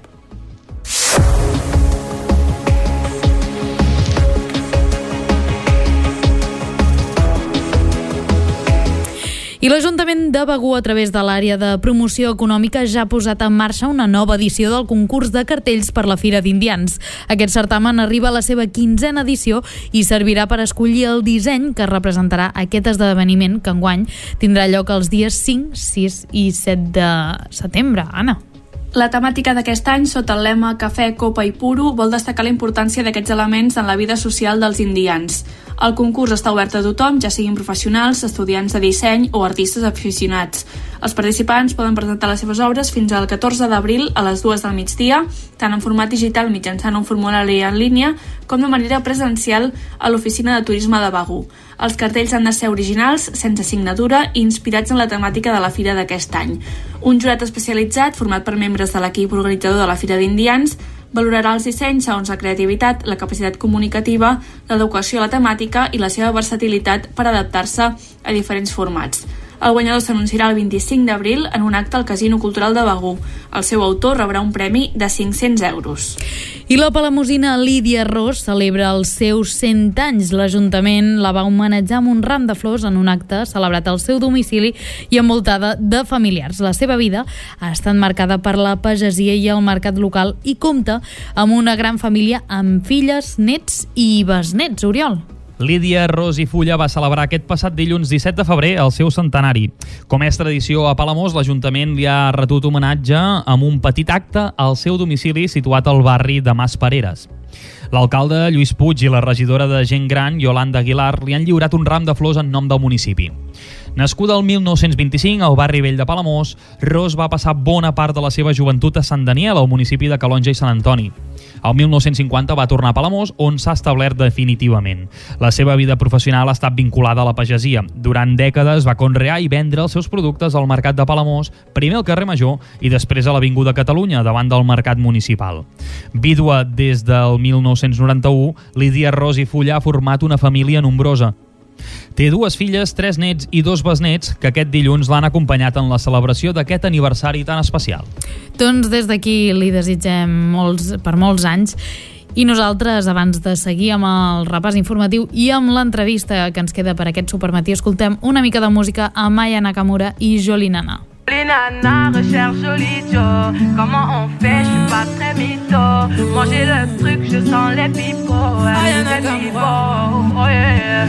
I l'Ajuntament de Begur, a través de l'àrea de promoció econòmica, ja ha posat en marxa una nova edició del concurs de cartells per la Fira d'Indians. Aquest certamen arriba a la seva quinzena edició i servirà per escollir el disseny que representarà aquest esdeveniment que enguany tindrà lloc els dies cinc, sis i set de setembre. Anna. La temàtica d'aquest any, sota el lema Cafè, Copa i Puro, vol destacar la importància d'aquests elements en la vida social dels indians. El concurs està obert a tothom, ja siguin professionals, estudiants de disseny o artistes aficionats. Els participants poden presentar les seves obres fins al catorze d'abril a les dues del migdia, tant en format digital mitjançant un formulari en línia com de manera presencial a l'Oficina de Turisme de Begur. Els cartells han de ser originals, sense signatura i inspirats en la temàtica de la fira d'aquest any. Un jurat especialitzat, format per membres de l'equip organitzador de la Fira d'Indians, valorarà els dissenys segons la creativitat, la capacitat comunicativa, l'educació a la temàtica i la seva versatilitat per adaptar-se a diferents formats. El guanyador s'anunciarà el vint-i-cinc d'abril en un acte al Casino Cultural de Begur. El seu autor rebrà un premi de cinc-cents euros. I la palamosina Lídia Ros celebra els seus cent anys. L'Ajuntament la va homenatjar amb un ram de flors en un acte celebrat al seu domicili i envoltada de familiars. La seva vida ha estat marcada per la pagesia i el mercat local i compta amb una gran família amb filles, nets i besnets. Oriol. Lídia Ros i Fulla va celebrar aquest passat dilluns disset de febrer el seu centenari. Com és tradició a Palamós, l'Ajuntament li ha retut homenatge amb un petit acte al seu domicili situat al barri de Mas Pareres. L'alcalde Lluís Puig i la regidora de Gent Gran, Yolanda Aguilar, li han lliurat un ram de flors en nom del municipi. Nascuda el mil nou-cents vint-i-cinc al barri vell de Palamós, Ros va passar bona part de la seva joventut a Sant Daniel, al municipi de Calonja i Sant Antoni. El mil nou-cents cinquanta va tornar a Palamós, on s'ha establert definitivament. La seva vida professional ha estat vinculada a la pagesia. Durant dècades va conrear i vendre els seus productes al mercat de Palamós, primer al carrer Major i després a l'Avinguda Catalunya, davant del mercat municipal. Vídua des del mil nou-cents noranta-u, Lídia Ros i Fulla ha format una família nombrosa. Té dues filles, tres nets i dos besnets que aquest dilluns l'han acompanyat en la celebració d'aquest aniversari tan especial. Doncs des d'aquí li desitgem molts, per molts anys. I nosaltres, abans de seguir amb el repàs informatiu i amb l'entrevista que ens queda per aquest supermatí, escoltem una mica de música a Maya Nakamura i Jolie Nana. Les nanas recherchent Jolie Joe. Comment on fait, je suis pas très mytho. Manger le truc, je sens les pipots. Maya Nakamura. Oh yeah.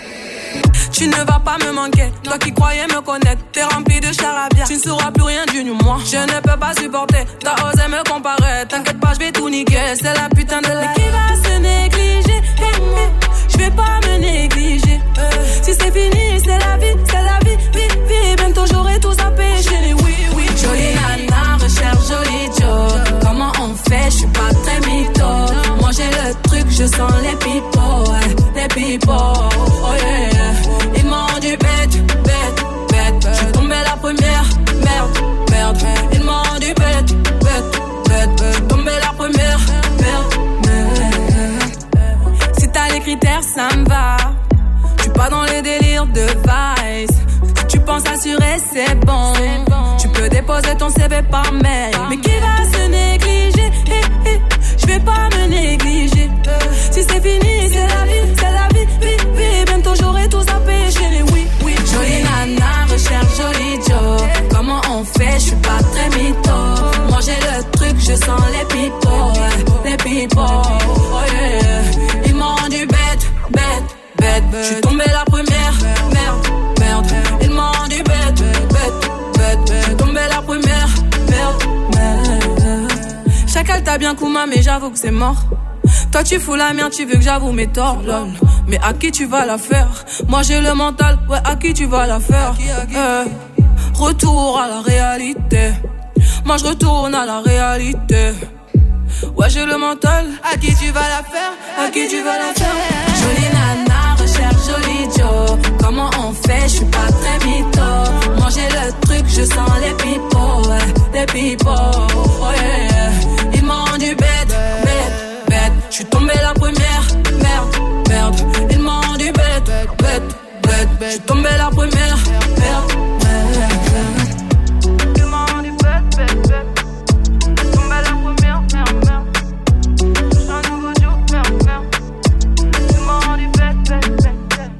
Tu ne vas pas me manquer, toi qui croyais me connaître. T'es rempli de charabia, tu ne sauras plus rien du moi. Je ne peux pas supporter, t'as osé me comparer. T'inquiète pas, je vais tout niquer, c'est la putain de la... Mais qui va se négliger? Hey, hey, je vais pas me négliger. euh, Si c'est fini, c'est la vie, c'est la vie. Vie, vie, bientôt j'aurai tout zappé. Chérie, oui, oui, jolie nana, recherche Jolie Joe. Comment on fait, je suis pas très mytho. Moi j'ai le truc, je sens les pipots, les pipots, oh yeah. Ils m'ont rendu bête, bête, bête. Je suis tombée la première, merde, merde. Ils m'ont rendu bête, bête, bête. Je suis tombée la première, merde, merde. Si t'as les critères, ça me va. Je suis pas dans les délires de Vice. Si tu penses assurer, c'est bon. Tu peux déposer ton C V par mail. Mais qui va se négliger? Hey, hey. Je vais pas me négliger. Si c'est fini, c'est la vie, c'est la vie, vie, vie. Bientôt j'aurai tout zappé, chérie, oui, oui. Jolie nana, recherche Jolie Joe. Comment on fait, je suis pas très mytho. Moi j'ai le truc, je sens les pipots, les pipots, oh yeah. Ils m'ont rendu bête, bête, bête. Je suis tombée la première, merde, merde. Ils m'ont rendu bête, bête, bête. Je suis tombée la première, merde, merde. Chacal t'a bien Kouma, mais j'avoue que c'est mort. Toi tu fous la merde, tu veux que j'avoue mes torts, lol. Mais à qui tu vas la faire? Moi j'ai le mental, ouais, à qui tu vas la faire? euh, Retour à la réalité. Moi je retourne à la réalité. Ouais j'ai le mental. À qui tu vas la faire? À qui tu vas la faire? Jolie nana, recherche Jolie Joe. Comment on fait? Je suis tombé la première, merde, merde. Tu m'as rendu bête, bête, bête. Je suis tombé la première, merde, merde. C'est un nouveau jour, merde, merde. Tu m'as rendu bête, bête, bête, bête.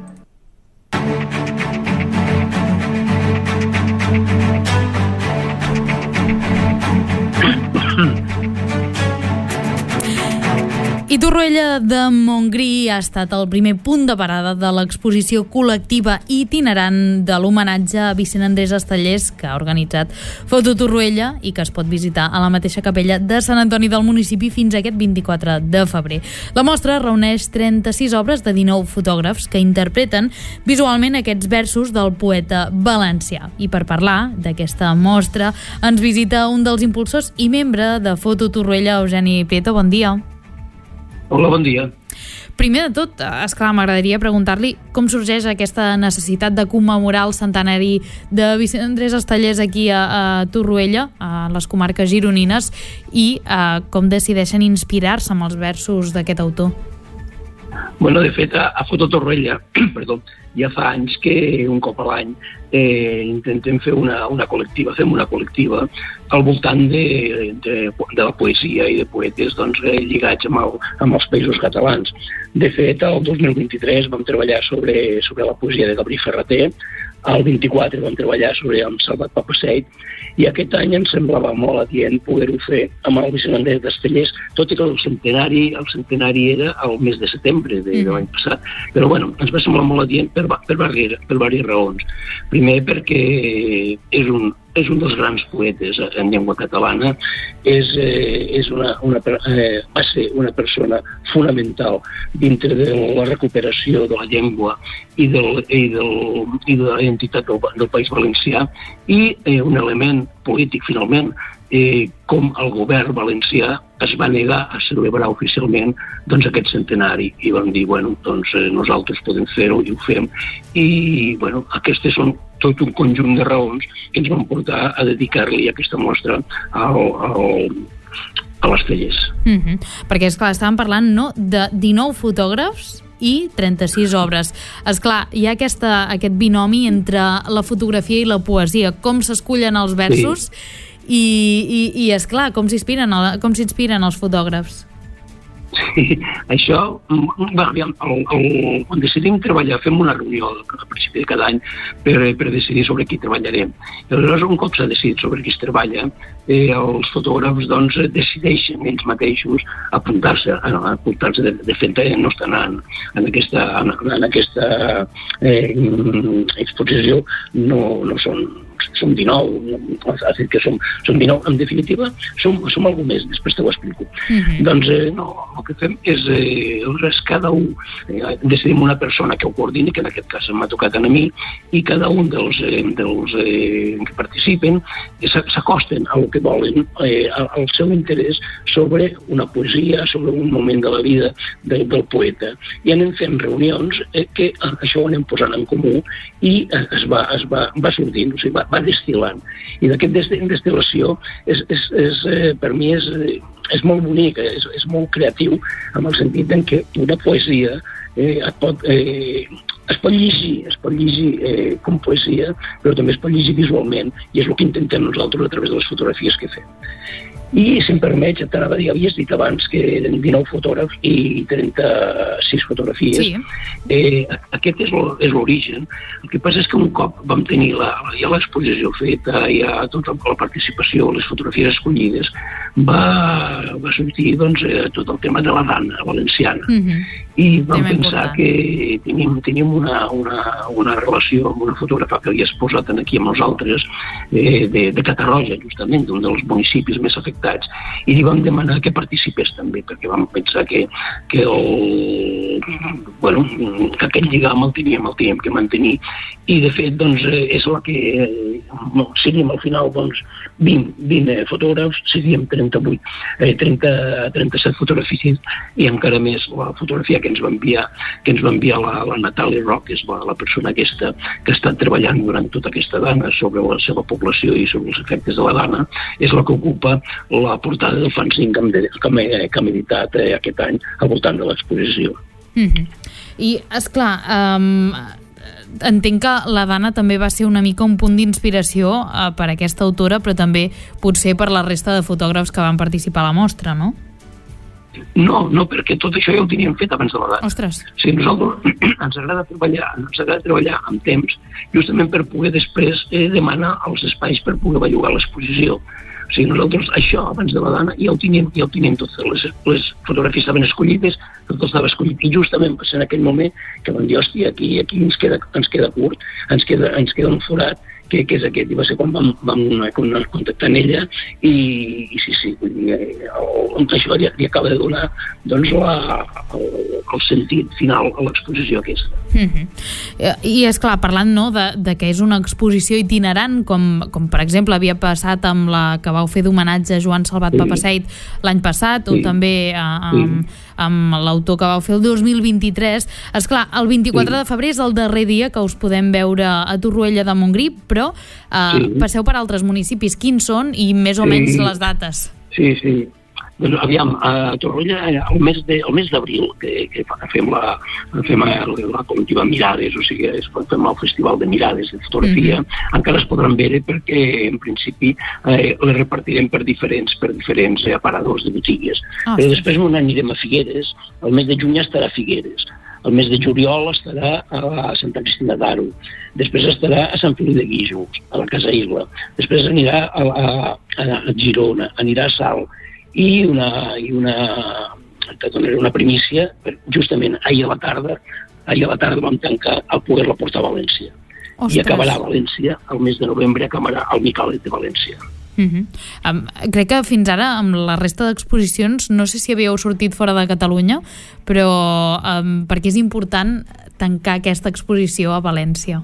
I Torroella de Montgrí ha estat el primer punt de parada de l'exposició col·lectiva itinerant de l'homenatge a Vicent Andrés Estellés, que ha organitzat Foto Torroella i que es pot visitar a la mateixa capella de Sant Antoni del municipi fins aquest vint-i-quatre de febrer. La mostra reuneix trenta-sis obres de dinou fotògrafs que interpreten visualment aquests versos del poeta valencià. I per parlar d'aquesta mostra ens visita un dels impulsors i membre de Foto Torroella, Eugeni Prieto. Bon dia. Hola, bon dia. Primer de tot, esclar, m'agradaria preguntar-li com sorgeix aquesta necessitat de commemorar el centenari de Vicent Andrés Estellés aquí a, a Torroella, a les comarques gironines, i a, com decideixen inspirar-se amb els versos d'aquest autor. Bueno, de fet, a, a Foto Torroella, perdó, ja fa anys que un cop a l'any eh, intentem fer una, una col·lectiva, fem una col·lectiva al voltant de, de, de la poesia i de poetes doncs, eh, lligats amb, el, amb els països catalans. De fet, el dos mil vint-i-tres vam treballar sobre, sobre la poesia de Gabriel Ferrater, el vint-i-quatre vam treballar sobre el Salvat Papasseit, i aquest any ens semblava molt adient poder-ho fer amb el Vicent Andrés Estellés, tot i que el centenari, el centenari era el mes de setembre de, de l'any passat. Però bueno, ens va semblar molt adient per, per, per, per diverses raons. Primer perquè és un, és un dels grans poetes en llengua catalana, és, eh, és una, una, eh, va ser una persona fonamental dintre de la recuperació de la llengua i, del, i, del, i de la identitat del, del País Valencià, i eh, un element polític, finalment, eh, com el govern valencià es va negar a celebrar oficialment doncs, aquest centenari, i vam dir, bueno, doncs eh, nosaltres podem fer-ho i ho fem, i bueno, aquestes són tot un conjunt de raons que ens van portar a dedicar-li aquesta mostra al, al, a l'Estellés. Mm-hmm. Perquè, esclar, estàvem parlant, no?, de dinou fotògrafs i trenta-sis obres. Esclar, hi ha aquesta, aquest binomi entre la fotografia i la poesia, com s'escullen els versos, sí. i, i, i esclar, com s'inspiren, com s'inspiren els fotògrafs. Sí, això, bueno, aviam, el, el, quan decidim treballar, fem una reunió al principi de cada any per, per decidir sobre qui treballarem. I aleshores, un cop s'ha decidit sobre qui es treballa, eh, els fotògrafs doncs, decideixen ells mateixos apuntar-se. apuntar-se de, de fet, no estan en, en aquesta, en, en aquesta eh, exposició, no, no són som dinou, ha dit que som, som dinou, en definitiva som, som algú més, després t'ho explico. Mm-hmm. Doncs eh, no, el que fem és eh, cada un, eh, decidim una persona que ho coordini, que en aquest cas m'ha tocat a mi, i cada un dels, eh, dels eh, que participen eh, s'acosten a el que volen, eh, al seu interès sobre una poesia, sobre un moment de la vida de, del poeta. I anem fent reunions eh, que això ho anem posant en comú, i eh, es, va, es va, va sortint, o sigui, va, va destil·lant. I d'aquest destil·lació és, és, és, eh, per mi és, és molt bonic, és, és molt creatiu, en el sentit en què una poesia eh, et pot, eh, es pot llegir, es pot llegir eh, com poesia, però també es pot llegir visualment, i és el que intentem nosaltres a través de les fotografies que fem. I, si em permets, t'anava a dir, havies dit abans que eren dinou fotògrafs i trenta-sis fotografies. Sí. Eh, aquest és l'origen. El que passa és que un cop vam tenir la, ja l'exposició feta, ja tota la participació, les fotografies escollides, va, va sortir doncs, tot el tema de la dana valenciana. Mm-hmm. I vam Tema pensar important. que teníem, teníem una, una, una relació amb una fotògrafa que havia exposat aquí amb nosaltres, eh, de, de Catarroja, justament, d'un dels municipis més afectats, i li vam demanar que participés també, perquè vam pensar que, que, el, bueno, que aquest lligam el teníem, el teníem que mantenir, i de fet doncs, és la que no, seríem al final doncs, vint, vint fotògrafs, seríem trenta-vuit, eh, trenta, trenta-set fotografies, i encara més la fotografia que ens va enviar, que ens va enviar la, la Natàlia Roc, que és la, la persona aquesta que ha estat treballant durant tota aquesta dana sobre la seva població i sobre els efectes de la dana, és la que ocupa la portada del fanzine que hem, de, que hem, que hem editat eh, aquest any al voltant de l'exposició. Mm-hmm. I, esclar, um, entenc que la Dana també va ser una mica un punt d'inspiració eh, per a aquesta autora, però també potser per la resta de fotògrafs que van participar a la mostra, no? No, no, perquè tot això ja ho teníem fet abans de la data. Ostres. O sigui, nosaltres ens agrada treballar, ens agrada treballar amb temps, justament per poder després eh, demanar els espais per poder bellugar l'exposició. O sigui, nosaltres això, abans de la dana, ja ho teníem, ja ho teníem tot. Les, les fotografies estaven escollides, tot estava escollit. I justament va ser en aquell moment que vam dir, hòstia, aquí, aquí ens, queda, ens queda curt, ens queda, ens queda un forat, que, que és aquest, i va ser quan vam, vam contactar amb ella, i, i sí, sí, vull dir, el, això li, li acaba de donar doncs, la, el, el sentit final a l'exposició aquesta. Mm-hmm. I és clar, parlant no, de, de que és una exposició itinerant, com, com per exemple havia passat amb la que vau fer d'homenatge a Joan Salvat sí. Papaseit l'any passat, sí. o també eh, amb, sí. amb l'autor que vau fer el dos mil vint-i-tres. És clar, el vint-i-quatre sí. de febrer és el darrer dia que us podem veure a Torroella de Montgrí, però eh, sí. passeu per altres municipis. Quins són i més o sí. menys les dates? Sí, sí. Doncs, aviam, a Torroella, el mes de, el mes d'abril, que, que fem la, fem la, la comitiva Mirades, o sigui, fem el festival de mirades de fotografia, mm-hmm. encara es podran veure perquè, en principi, eh, les repartirem per diferents, per diferents eh, aparadors de botigues. Oh, Però després sí. anirem a Figueres, el mes de juny estarà a Figueres, el mes de juliol estarà a Santa Cristina d'Aro, després estarà a Sant Feliu de Guíxols, a la Casa Isla, després anirà a, a, a Girona, anirà a Salt, i una, i una, te donaré una primícia, justament ahir a la tarda, ahir a la tarda vam tancar el poder-la portar a València. Ostres. I acabarà a València, el mes de novembre acabarà al Micalet de València. Uh-huh. Um, crec que fins ara amb la resta d'exposicions no sé si havíeu sortit fora de Catalunya, però um, perquè és important tancar aquesta exposició a València.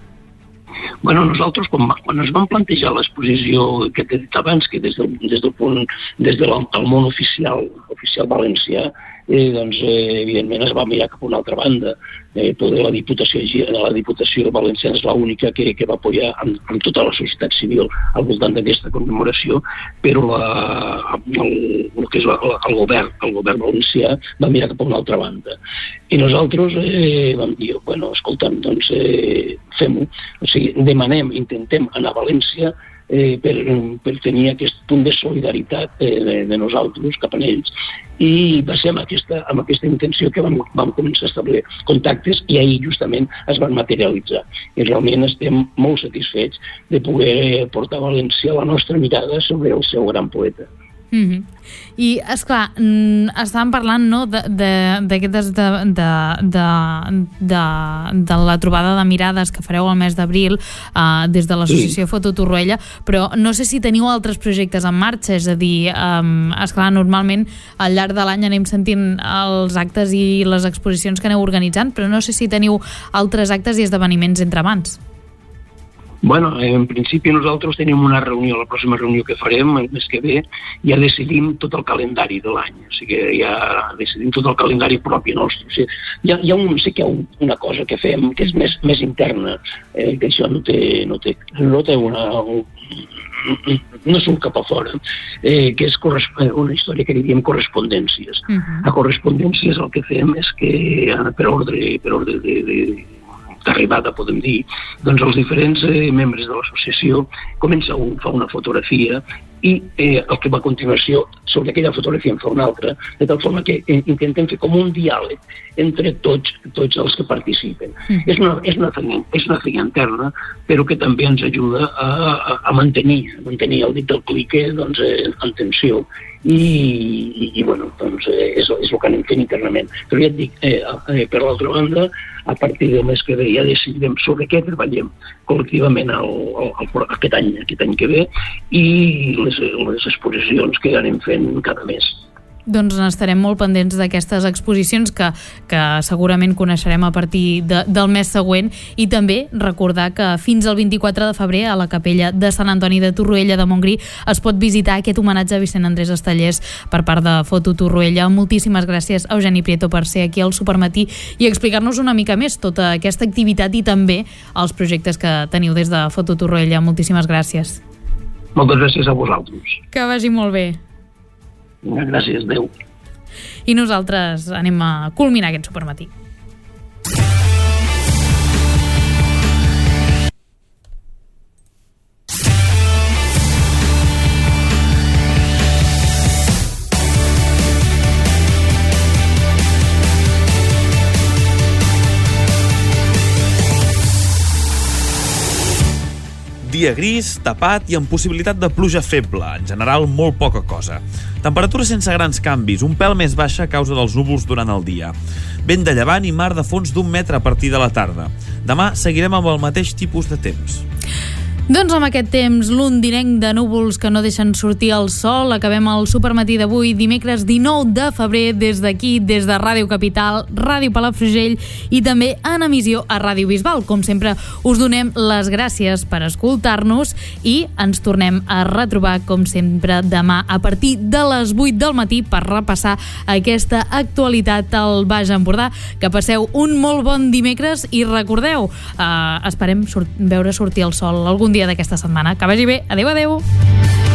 Bueno, nosaltres, quan, quan ens vam plantejar l'exposició que t'he dit abans, que des del, des del punt, des del món oficial, oficial valencià, eh, doncs, eh, evidentment es va mirar cap a una altra banda. Eh, tota la Diputació, la Diputació Valenciana és l'única que, que va apoyar amb, amb tota la societat civil al voltant d'aquesta commemoració, però la, el, el que és la, el govern, el govern valencià va mirar cap a una altra banda. I nosaltres eh, vam dir, bueno, escolta'm, doncs eh, fem-ho, o sigui, demanem, intentem anar a València eh, per, per tenir aquest punt de solidaritat eh, de, de nosaltres cap a ells. I va ser amb aquesta, amb aquesta intenció que vam, vam començar a establir contactes i ahir justament es van materialitzar. I realment estem molt satisfets de poder portar a València la nostra mirada sobre el seu gran poeta. Mm-hmm. I, esclar, estàvem parlant no, de, de, de, de, de, de, de, de la trobada de mirades que fareu el mes d'abril uh, des de l'associació sí. Foto Torroella, però no sé si teniu altres projectes en marxa, és a dir, um, esclar, normalment al llarg de l'any anem sentint els actes i les exposicions que aneu organitzant, però no sé si teniu altres actes i esdeveniments entre mans. Bueno, en principi nosaltres tenim una reunió, la pròxima reunió que farem el mes que ve, ja decidim tot el calendari de l'any, o sigui, ja decidim tot el calendari propi nostre. O sigui, hi ha, hi ha un, sí que hi ha un, una cosa que fem que és més, més interna, eh, que això no té, no té, no té una... no surt cap a fora, eh, que és una història que diríem correspondències. Uh-huh. A correspondències el que fem és que per ordre, per ordre de, de d'arribada, podem dir, doncs els diferents eh, membres de l'associació comença un, fa una fotografia i eh, el que va a continuació sobre aquella fotografia en fa una altra, de tal forma que eh, intentem fer com un diàleg entre tots, tots els que participen. Mm. És, una, és, una feina, és una feina interna, però que també ens ajuda a, a, a mantenir, a mantenir el dit del clique doncs, eh, en tensió. I, i, i bueno, doncs, eh, és, és el que anem fent internament. Però ja et dic, eh, eh, per l'altra banda, a partir del mes que ve ja decidirem sobre què treballem col·lectivament el, el, el, aquest, any, aquest any que ve i les, les exposicions que anem fent cada mes. Doncs n'estarem molt pendents d'aquestes exposicions que, que segurament coneixerem a partir de, del mes següent, i també recordar que fins al vint-i-quatre de febrer a la capella de Sant Antoni de Torroella de Montgrí es pot visitar aquest homenatge a Vicent Andrés Estellés per part de Foto Torroella. Moltíssimes gràcies, Eugeni Prieto, per ser aquí al Supermatí i explicar-nos una mica més tota aquesta activitat i també els projectes que teniu des de Foto Torroella. Moltíssimes gràcies. Moltes gràcies a vosaltres. Que vagi molt bé. Gràcies, adéu. I nosaltres anem a culminar aquest Supermatí. dia gris, tapat i amb possibilitat de pluja feble, en general molt poca cosa. Temperatura sense grans canvis, un pèl més baixa a causa dels núvols durant el dia. Vent de llevant i mar de fons d'un metre a partir de la tarda. Demà seguirem amb el mateix tipus de temps. Doncs amb aquest temps londinenc de núvols que no deixen sortir el sol, acabem el supermatí d'avui, dimecres dinou de febrer, des d'aquí, des de Ràdio Capital, Ràdio Palafrugell i també en emissió a Ràdio Bisbal. Com sempre, us donem les gràcies per escoltar-nos i ens tornem a retrobar, com sempre, demà a partir de les vuit del matí per repassar aquesta actualitat al Baix Empordà. Que passeu un molt bon dimecres i recordeu, eh, esperem sort- veure sortir el sol algun dia d'aquesta setmana. Que vagi bé. Adéu, adéu.